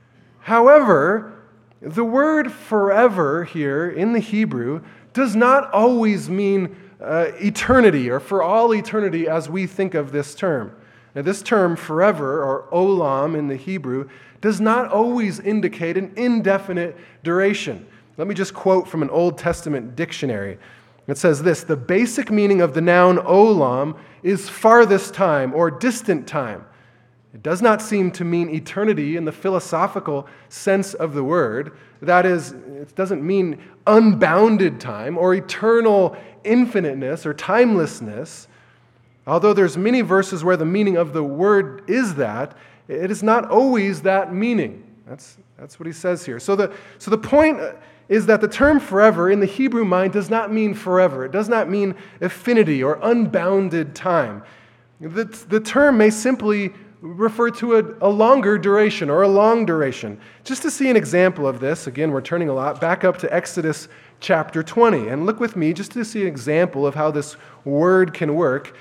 However, the word forever here in the Hebrew does not always mean eternity, or for all eternity as we think of this term. Now, this term forever, or olam in the Hebrew, does not always indicate an indefinite duration. Let me just quote from an Old Testament dictionary. It says this: "The basic meaning of the noun olam is farthest time or distant time. It does not seem to mean eternity in the philosophical sense of the word. That is, it doesn't mean unbounded time or eternal infiniteness or timelessness. Although there's many verses where the meaning of the word is that, it is not always that meaning." That's what he says here. So the point is that the term forever in the Hebrew mind does not mean forever. It does not mean affinity or unbounded time. The term may simply refer to a longer duration or a long duration. Just to see an example of this, again, we're turning a lot back up to Exodus chapter 20. And look with me just to see an example of how this word can work.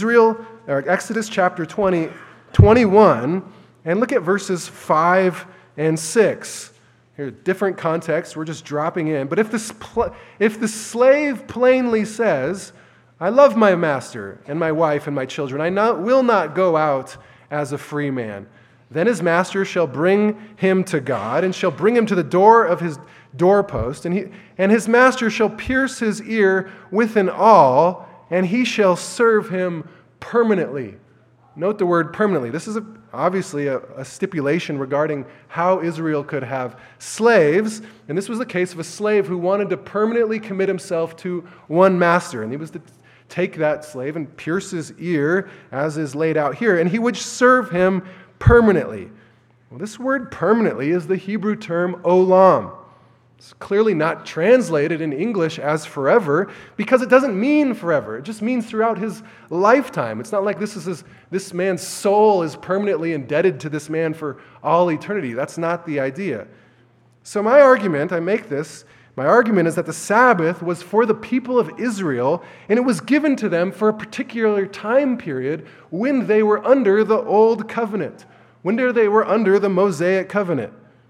Exodus chapter 20, 21, and look at verses 5 and 6. Here, different contexts, we're just dropping in. But if the slave plainly says, "I love my master and my wife and my children, I will not go out as a free man," then his master shall bring him to God and shall bring him to the door of his doorpost, and his master shall pierce his ear with an awl, and he shall serve him permanently. Note the word permanently. This is obviously a stipulation regarding how Israel could have slaves. And this was the case of a slave who wanted to permanently commit himself to one master. And he was to take that slave and pierce his ear, as is laid out here, and he would serve him permanently. Well, this word permanently is the Hebrew term olam. It's clearly not translated in English as forever because it doesn't mean forever. It just means throughout his lifetime. It's not like this man's soul is permanently indebted to this man for all eternity. That's not the idea. So my argument is that the Sabbath was for the people of Israel, and it was given to them for a particular time period when they were under the Old Covenant, when they were under the Mosaic Covenant.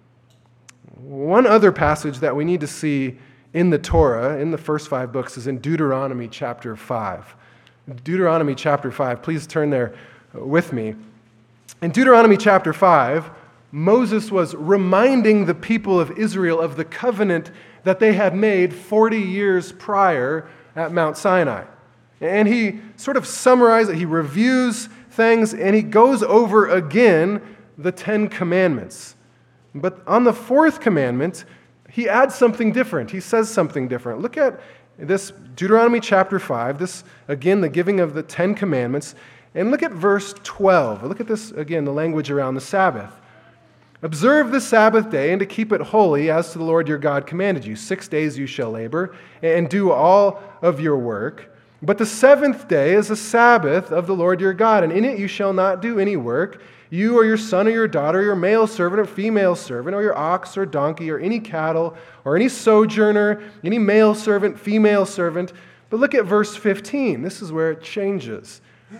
One other passage that we need to see in the Torah, in the first 5 books, is in Deuteronomy chapter 5. Deuteronomy chapter 5, please turn there with me. In Deuteronomy chapter 5, Moses was reminding the people of Israel of the covenant that they had made 40 years prior at Mount Sinai. And he sort of summarizes it, he reviews things, and he goes over again the 10 commandments. But on the 4th commandment, he adds something different. He says something different. Look at this Deuteronomy chapter 5, this, again, the giving of the 10 commandments, and look at verse 12. Look at this, again, the language around the Sabbath. Observe the Sabbath day and to keep it holy as to the Lord your God commanded you. 6 days you shall labor and do all of your work. But the 7th day is a Sabbath of the Lord your God, and in it you shall not do any work, you or your son or your daughter, your male servant or female servant, or your ox or donkey, or any cattle, or any sojourner, any male servant, female servant. But look at verse 15. This is where it changes.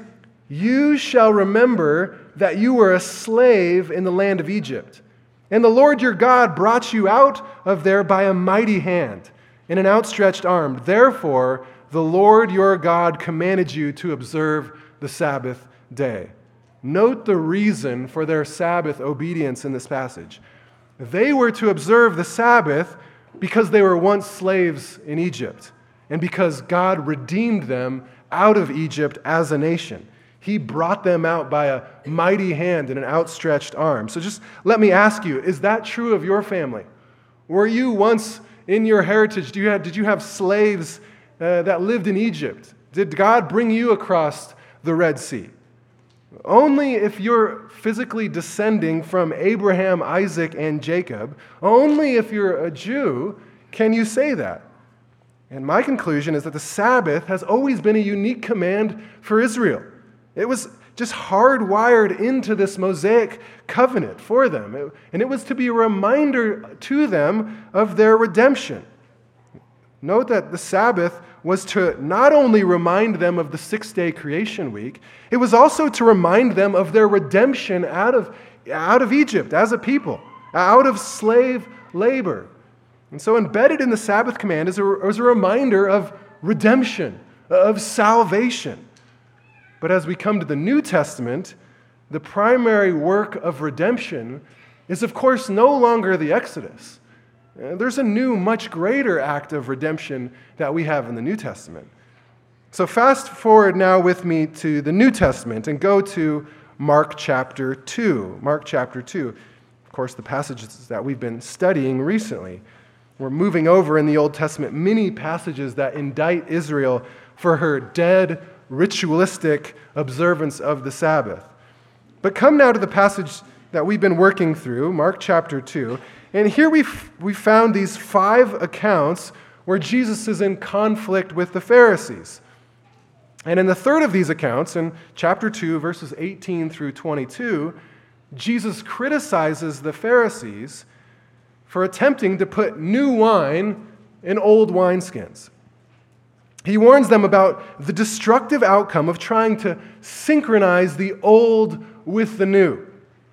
You shall remember that you were a slave in the land of Egypt, and the Lord your God brought you out of there by a mighty hand and an outstretched arm. Therefore, the Lord your God commanded you to observe the Sabbath day. Note the reason for their Sabbath obedience in this passage. They were to observe the Sabbath because they were once slaves in Egypt and because God redeemed them out of Egypt as a nation. He brought them out by a mighty hand and an outstretched arm. So just let me ask you, is that true of your family? Were you once in your heritage, did you have slaves that lived in Egypt? Did God bring you across the Red Sea? Only if you're physically descending from Abraham, Isaac, and Jacob, only if you're a Jew can you say that. And my conclusion is that the Sabbath has always been a unique command for Israel. It was just hardwired into this Mosaic covenant for them. And it was to be a reminder to them of their redemption. Note that the Sabbath was to not only remind them of the 6-day creation week, it was also to remind them of their redemption out of Egypt as a people, out of slave labor. And so embedded in the Sabbath command is a reminder of redemption, of salvation. But as we come to the New Testament, the primary work of redemption is, of course, no longer the Exodus. There's a new, much greater act of redemption that we have in the New Testament. So fast forward now with me to the New Testament and go to Mark chapter 2. Mark chapter 2. Of course, the passages that we've been studying recently. We're moving over in the Old Testament many passages that indict Israel for her dead, ritualistic observance of the Sabbath. But come now to the passage that we've been working through, Mark chapter 2. And here we found these 5 accounts where Jesus is in conflict with the Pharisees. And in the third of these accounts, in chapter 2, verses 18 through 22, Jesus criticizes the Pharisees for attempting to put new wine in old wineskins. He warns them about the destructive outcome of trying to synchronize the old with the new.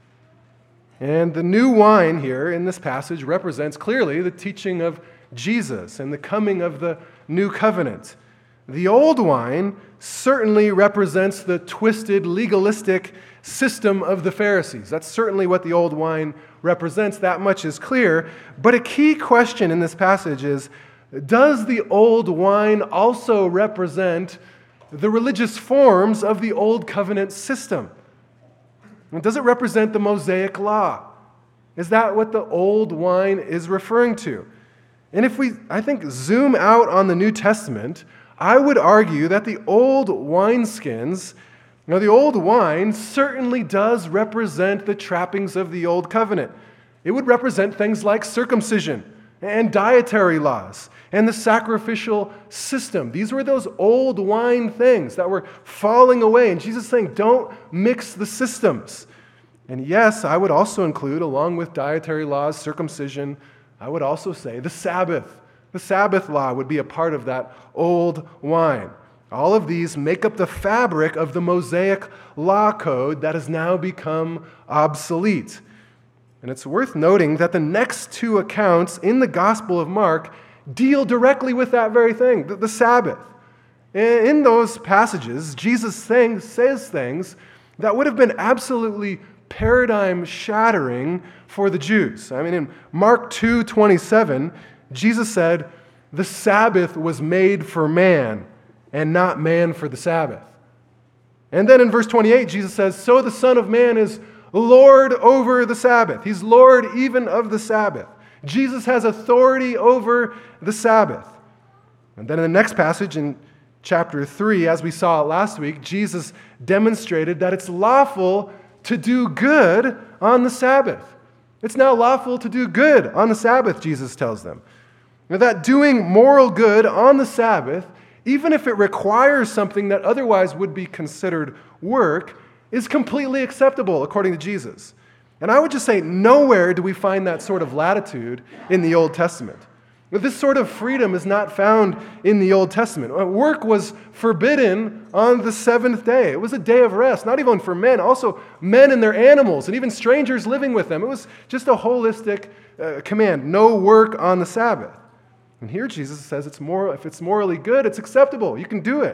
And the new wine here in this passage represents clearly the teaching of Jesus and the coming of the new covenant. The old wine certainly represents the twisted, legalistic system of the Pharisees. That's certainly what the old wine represents. That much is clear. But a key question in this passage is, does the old wine also represent the religious forms of the old covenant system? And does it represent the Mosaic law? Is that what the old wine is referring to? And if we, I think, zoom out on the New Testament, I would argue that the old wineskins, the old wine certainly does represent the trappings of the old covenant. It would represent things like circumcision and dietary laws and the sacrificial system. These were those old wine things that were falling away. And Jesus is saying, don't mix the systems. And yes, I would also include, along with dietary laws, circumcision, I would also say the Sabbath. The Sabbath law would be a part of that old wine. All of these make up the fabric of the Mosaic law code that has now become obsolete. And it's worth noting that the next two accounts in the Gospel of Mark deal directly with that very thing, the Sabbath. In those passages, Jesus says things that would have been absolutely paradigm-shattering for the Jews. I mean, in Mark 2:27, Jesus said, "The Sabbath was made for man, and not man for the Sabbath." And then in verse 28, Jesus says, "So the Son of Man is Lord over the Sabbath." He's Lord even of the Sabbath. Jesus has authority over the Sabbath. And then in the next passage, in chapter 3, as we saw last week, Jesus demonstrated that it's lawful to do good on the Sabbath. It's now lawful to do good on the Sabbath, Jesus tells them. Now, that doing moral good on the Sabbath, even if it requires something that otherwise would be considered work, is completely acceptable according to Jesus. And I would just say nowhere do we find that sort of latitude in the Old Testament. This sort of freedom is not found in the Old Testament. Work was forbidden on the seventh day. It was a day of rest, not even for men, also men and their animals, and even strangers living with them. It was just a holistic command, no work on the Sabbath. And here Jesus says if it's morally good, it's acceptable. You can do it.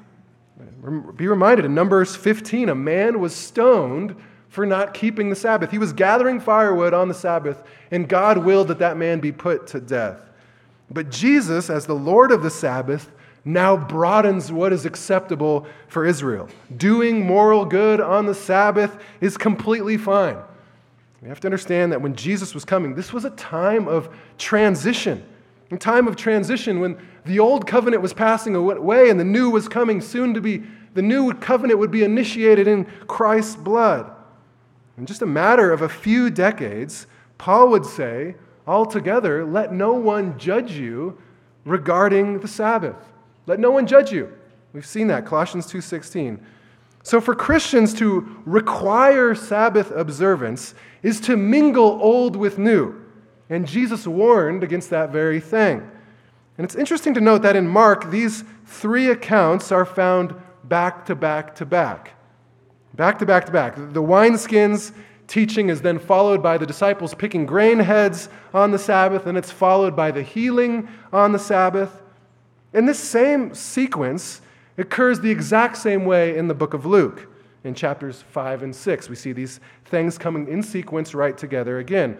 Be reminded, in Numbers 15, a man was stoned for not keeping the Sabbath. He was gathering firewood on the Sabbath, and God willed that man be put to death. But Jesus, as the Lord of the Sabbath, now broadens what is acceptable for Israel. Doing moral good on the Sabbath is completely fine. We have to understand that when Jesus was coming, this was a time of transition. A time of transition when the old covenant was passing away and the new was coming soon to be, the new covenant would be initiated in Christ's blood. In just a matter of a few decades, Paul would say, altogether, let no one judge you regarding the Sabbath. Let no one judge you. We've seen that, Colossians 2:16. So for Christians to require Sabbath observance is to mingle old with new. And Jesus warned against that very thing. And it's interesting to note that in Mark, these three accounts are found back to back to back. Back to back to back. The wineskins teaching is then followed by the disciples picking grain heads on the Sabbath, and it's followed by the healing on the Sabbath. And this same sequence occurs the exact same way in the book of Luke. In chapters 5 and 6, we see these things coming in sequence right together again.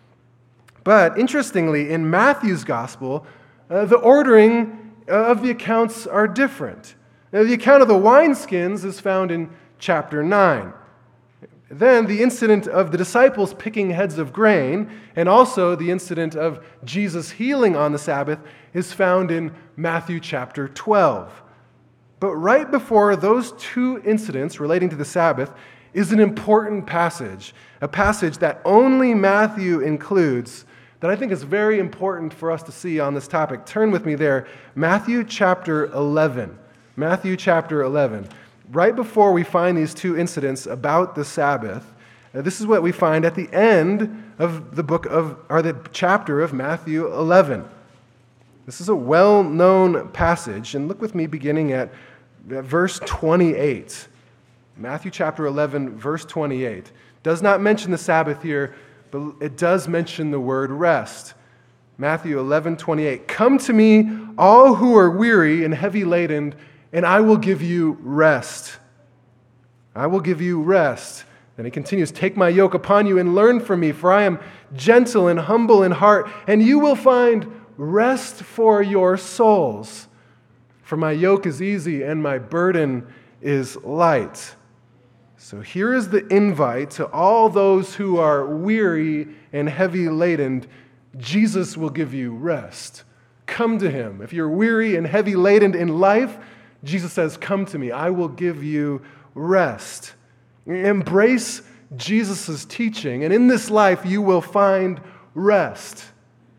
But interestingly, in Matthew's gospel, the ordering of the accounts are different. Now, the account of the wineskins is found in chapter 9. Then the incident of the disciples picking heads of grain, and also the incident of Jesus healing on the Sabbath, is found in Matthew chapter 12. But right before those two incidents relating to the Sabbath is an important passage, a passage that only Matthew includes, that I think is very important for us to see on this topic. Turn with me there, Matthew chapter 11. Matthew chapter 11. Right before we find these two incidents about the Sabbath, this is what we find at the end of the chapter of Matthew 11. This is a well-known passage, and look with me beginning at verse 28. Matthew chapter 11, verse 28. Does not mention the Sabbath here, but it does mention the word rest. Matthew 11:28. Come to me, all who are weary and heavy laden, and I will give you rest. I will give you rest. Then he continues, take my yoke upon you and learn from me, for I am gentle and humble in heart, and you will find rest for your souls. For my yoke is easy and my burden is light. So here is the invite to all those who are weary and heavy laden. Jesus will give you rest. Come to him. If you're weary and heavy laden in life, Jesus says, come to me. I will give you rest. Embrace Jesus' teaching, and in this life you will find rest.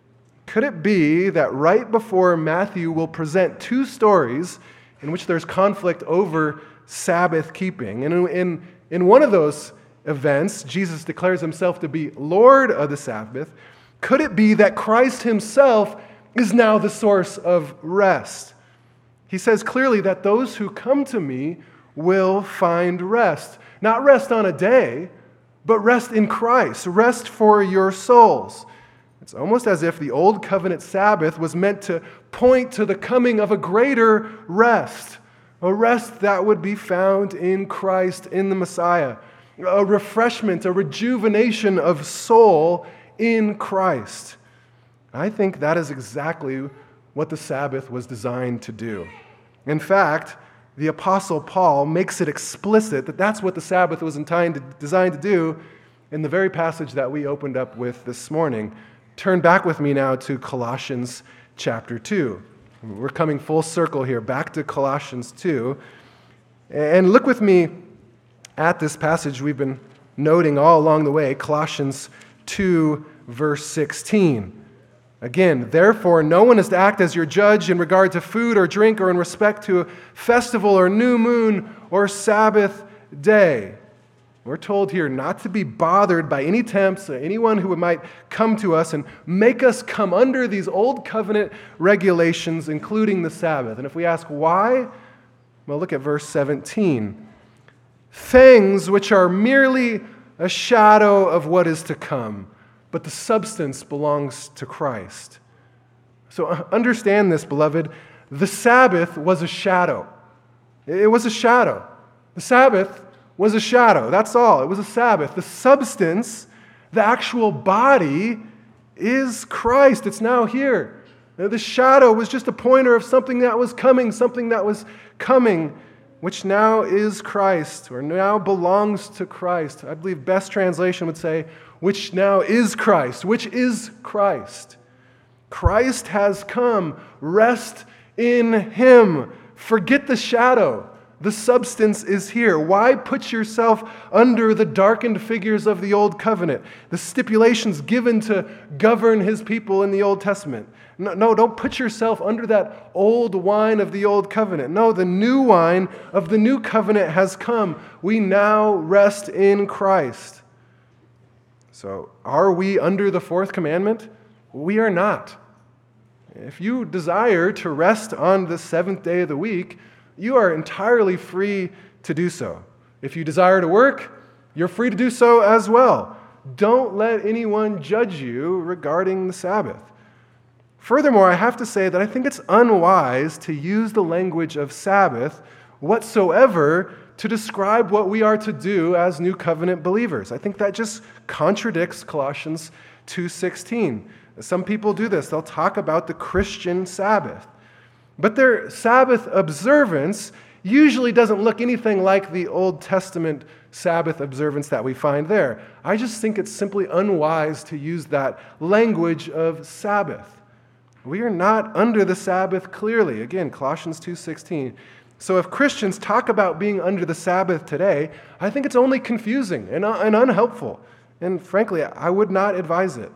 Could it be that right before Matthew will present two stories in which there's conflict over Sabbath keeping, and in one of those events, Jesus declares himself to be Lord of the Sabbath, could it be that Christ himself is now the source of rest? He says clearly that those who come to me will find rest. Not rest on a day, but rest in Christ, rest for your souls. It's almost as if the Old Covenant Sabbath was meant to point to the coming of a greater rest, a rest that would be found in Christ, in the Messiah, a refreshment, a rejuvenation of soul in Christ. I think that is exactly what the Sabbath was designed to do. In fact, the Apostle Paul makes it explicit that that's what the Sabbath was designed to do in the very passage that we opened up with this morning. Turn back with me now to Colossians chapter 2. We're coming full circle here, back to Colossians 2. And look with me at this passage we've been noting all along the way, Colossians 2, verse 16. Again, therefore, no one is to act as your judge in regard to food or drink or in respect to a festival or new moon or Sabbath day. We're told here not to be bothered by any tempts or anyone who might come to us and make us come under these old covenant regulations, including the Sabbath. And if we ask why, well, look at verse 17. Things which are merely a shadow of what is to come, but the substance belongs to Christ. So understand this, beloved. The Sabbath was a shadow. It was a shadow. The Sabbath was a shadow. That's all. It was a Sabbath. The substance, the actual body, is Christ. It's now here. The shadow was just a pointer of something that was coming, which now is Christ, or now belongs to Christ. I believe best translation would say, which now is Christ, which is Christ. Christ has come. Rest in Him. Forget the shadow. The substance is here. Why put yourself under the darkened figures of the Old Covenant, the stipulations given to govern His people in the Old Testament? No, don't put yourself under that old wine of the Old Covenant. No, the new wine of the New Covenant has come. We now rest in Christ. So, are we under the fourth commandment? We are not. If you desire to rest on the seventh day of the week, you are entirely free to do so. If you desire to work, you're free to do so as well. Don't let anyone judge you regarding the Sabbath. Furthermore, I have to say that I think it's unwise to use the language of Sabbath whatsoever to describe what we are to do as New Covenant believers. I think that just contradicts Colossians 2:16. Some people do this. They'll talk about the Christian Sabbath. But their Sabbath observance usually doesn't look anything like the Old Testament Sabbath observance that we find there. I just think it's simply unwise to use that language of Sabbath. We are not under the Sabbath clearly. Again, Colossians 2:16. So if Christians talk about being under the Sabbath today, I think it's only confusing and unhelpful. And frankly, I would not advise it.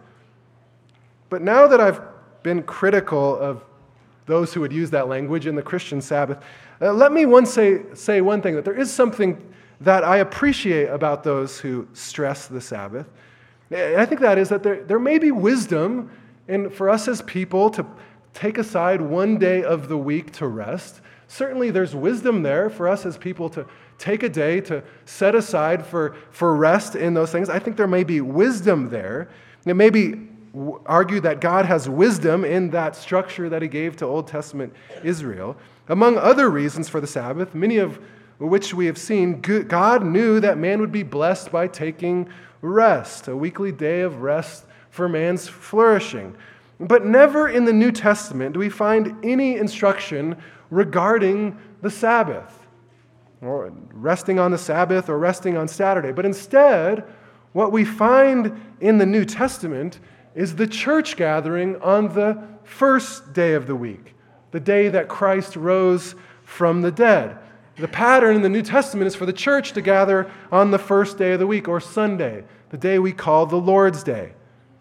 But now that I've been critical of those who would use that language in the Christian Sabbath, let me say one thing, that there is something that I appreciate about those who stress the Sabbath. And I think that is that there may be wisdom for us as people to take aside one day of the week to rest. Certainly there's wisdom there for us as people to take a day to set aside for rest in those things. I think there may be wisdom there. It may be argue that God has wisdom in that structure that He gave to Old Testament Israel. Among other reasons for the Sabbath, many of which we have seen, God knew that man would be blessed by taking rest, a weekly day of rest for man's flourishing. But never in the New Testament do we find any instruction regarding the Sabbath, or resting on the Sabbath or resting on Saturday. But instead, what we find in the New Testament is the church gathering on the first day of the week, the day that Christ rose from the dead. The pattern in the New Testament is for the church to gather on the first day of the week, or Sunday, the day we call the Lord's Day.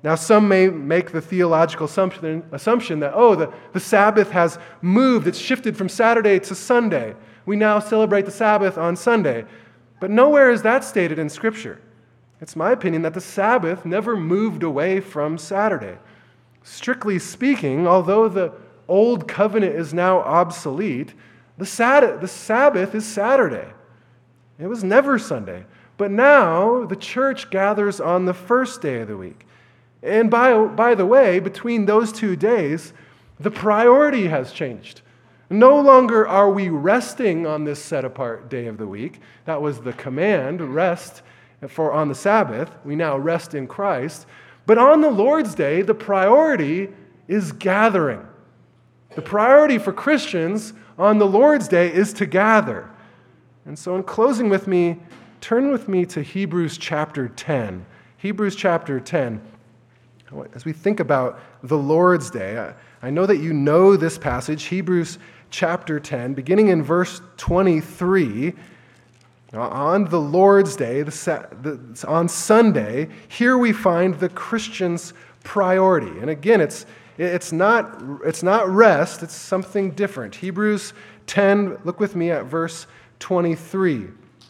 Now, some may make the theological assumption that, the Sabbath has moved. It's shifted from Saturday to Sunday. We now celebrate the Sabbath on Sunday. But nowhere is that stated in Scripture. It's my opinion that the Sabbath never moved away from Saturday. Strictly speaking, although the Old Covenant is now obsolete, the Sabbath is Saturday. It was never Sunday. But now the church gathers on the first day of the week. And by the way, between those 2 days, the priority has changed. No longer are we resting on this set-apart day of the week. That was the command, rest on the Sabbath. We now rest in Christ. But on the Lord's Day, the priority is gathering. The priority for Christians on the Lord's Day is to gather. And so in closing with me, turn with me to Hebrews chapter 10. Hebrews chapter 10. As we think about the Lord's Day, I know that you know this passage, Hebrews chapter 10, beginning in verse 23. On the Lord's Day, on Sunday, here we find the Christian's priority. And again, it's not rest, it's something different. Hebrews 10, look with me at verse 23.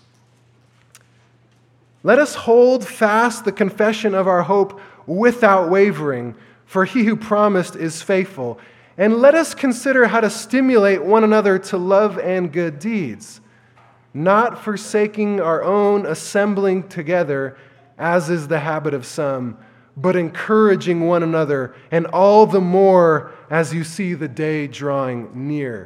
Let us hold fast the confession of our hope without wavering, for he who promised is faithful. And let us consider how to stimulate one another to love and good deeds, not forsaking our own assembling together, as is the habit of some, but encouraging one another, and all the more as you see the day drawing near.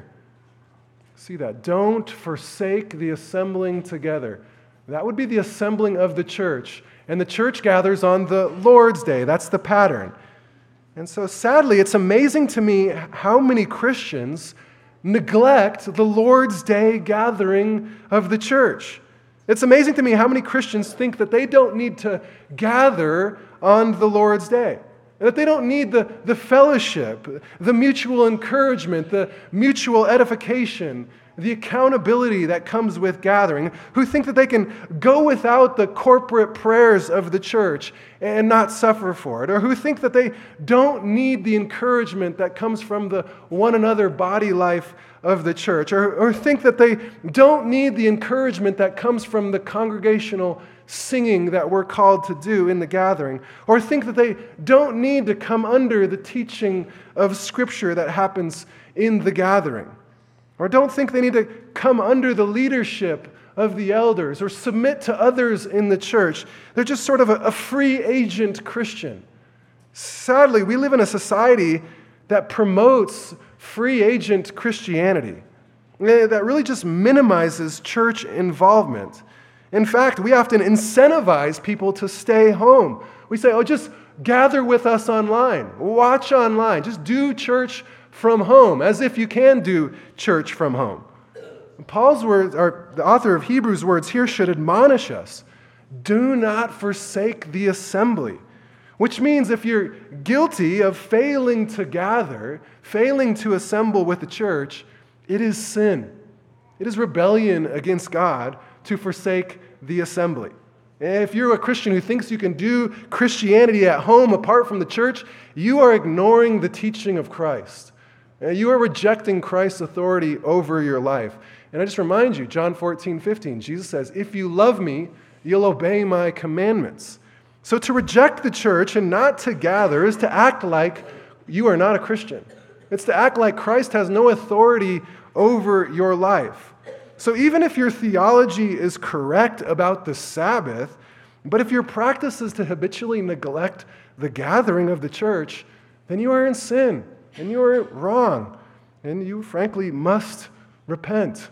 See that? Don't forsake the assembling together. That would be the assembling of the church. And the church gathers on the Lord's Day. That's the pattern. And so sadly, it's amazing to me how many Christians neglect the Lord's Day gathering of the church. It's amazing to me how many Christians think that they don't need to gather on the Lord's Day. That they don't need the fellowship, the mutual encouragement, the mutual edification, the accountability that comes with gathering, who think that they can go without the corporate prayers of the church and not suffer for it, or who think that they don't need the encouragement that comes from the one another body life of the church, or think that they don't need the encouragement that comes from the congregational singing that we're called to do in the gathering, or think that they don't need to come under the teaching of Scripture that happens in the gathering, or don't think they need to come under the leadership of the elders or submit to others in the church. They're just sort of a free agent Christian. Sadly, we live in a society that promotes free agent Christianity, that really just minimizes church involvement. In fact, we often incentivize people to stay home. We say, just gather with us online, watch online, just do church from home, as if you can do church from home. Paul's words, or the author of Hebrews' words here, should admonish us. Do not forsake the assembly, which means if you're guilty of failing to gather, failing to assemble with the church, it is sin. It is rebellion against God to forsake the assembly. If you're a Christian who thinks you can do Christianity at home apart from the church, you are ignoring the teaching of Christ. You are rejecting Christ's authority over your life. And I just remind you, John 14:15, Jesus says, if you love me, you'll obey my commandments. So to reject the church and not to gather is to act like you are not a Christian. It's to act like Christ has no authority over your life. So even if your theology is correct about the Sabbath, but if your practice is to habitually neglect the gathering of the church, then you are in sin, and you are wrong, and you frankly must repent.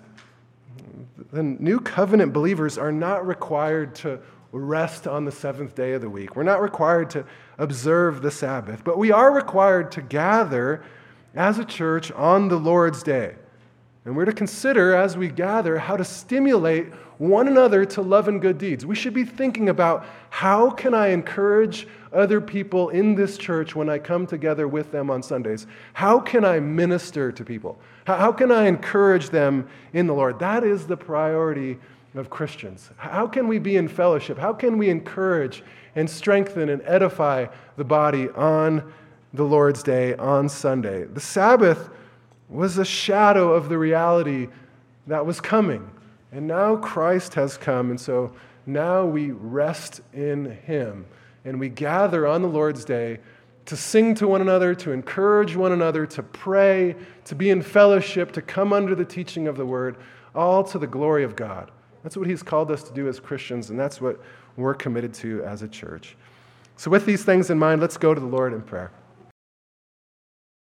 The new covenant believers are not required to rest on the seventh day of the week. We're not required to observe the Sabbath, but we are required to gather as a church on the Lord's Day. And we're to consider, as we gather, how to stimulate one another to love and good deeds. We should be thinking about, how can I encourage other people in this church when I come together with them on Sundays? How can I minister to people? How can I encourage them in the Lord? That is the priority of Christians? How can we be in fellowship? How can we encourage and strengthen and edify the body on the Lord's Day, on Sunday? The Sabbath was a shadow of the reality that was coming. And now Christ has come, and so now we rest in Him. And we gather on the Lord's Day to sing to one another, to encourage one another, to pray, to be in fellowship, to come under the teaching of the Word, all to the glory of God. That's what He's called us to do as Christians, and that's what we're committed to as a church. So with these things in mind, let's go to the Lord in prayer.